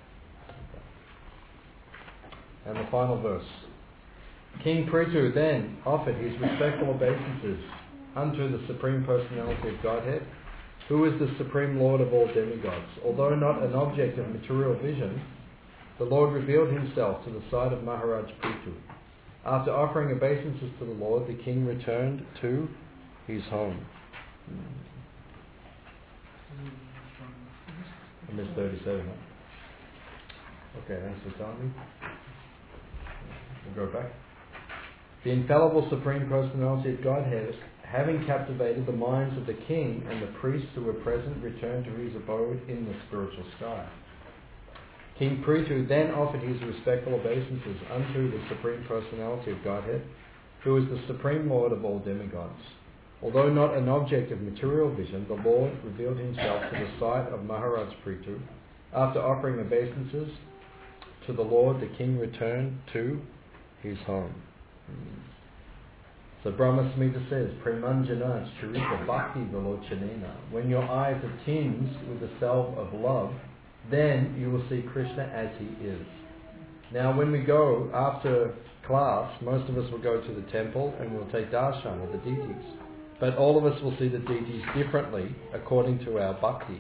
Okay. And the final verse. King Prithu then offered his respectful obeisances unto the Supreme Personality of Godhead, who is the Supreme Lord of all demigods. Although not an object of material vision, the Lord revealed himself to the sight of Maharaj Prithu. After offering obeisances to the Lord, the king returned to his home. I missed 37. Okay, thanks for telling me. We'll go back. The infallible Supreme Personality of Godhead, having captivated the minds of the king and the priests who were present, returned to his abode in the spiritual sky. King Prithu then offered his respectful obeisances unto the Supreme Personality of Godhead, who is the Supreme Lord of all demigods. Although not an object of material vision, the Lord revealed himself to the sight of Maharaj Prithu. After offering obeisances to the Lord, the king returned to his home. So Brahma Samhita says, Premanjana Charita Bhakti Vilochanena. When your eyes are tinged with the self of love, then you will see Krishna as he is. Now when we go after class, most of us will go to the temple and we'll take darshan of the deities. But all of us will see the deities differently according to our bhakti.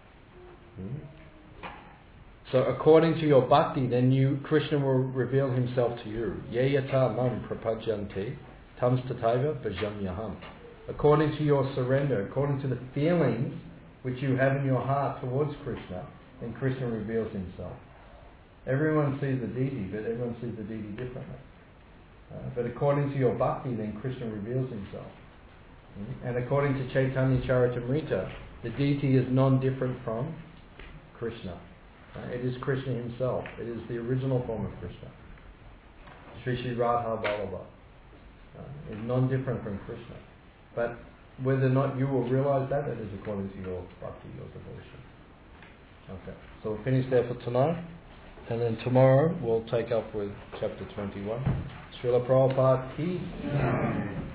So according to your bhakti, then Krishna will reveal himself to you. Yeyata mam prapajante tam stataiva bhajamyaham. According to your surrender, according to the feelings which you have in your heart towards Krishna, then Krishna reveals himself. Everyone sees the deity, but everyone sees the deity differently. But according to your bhakti, then Krishna reveals himself. And according to Chaitanya Charitamrita, the deity is non-different from Krishna. It is Krishna himself. It is the original form of Krishna. Sri Sri Radha Vallabha is non-different from Krishna. But whether or not you will realize that is according to your bhakti, your devotion. Okay, so we'll finish there for tonight. And then tomorrow we'll take up with chapter 21. Srila Prabhupada ki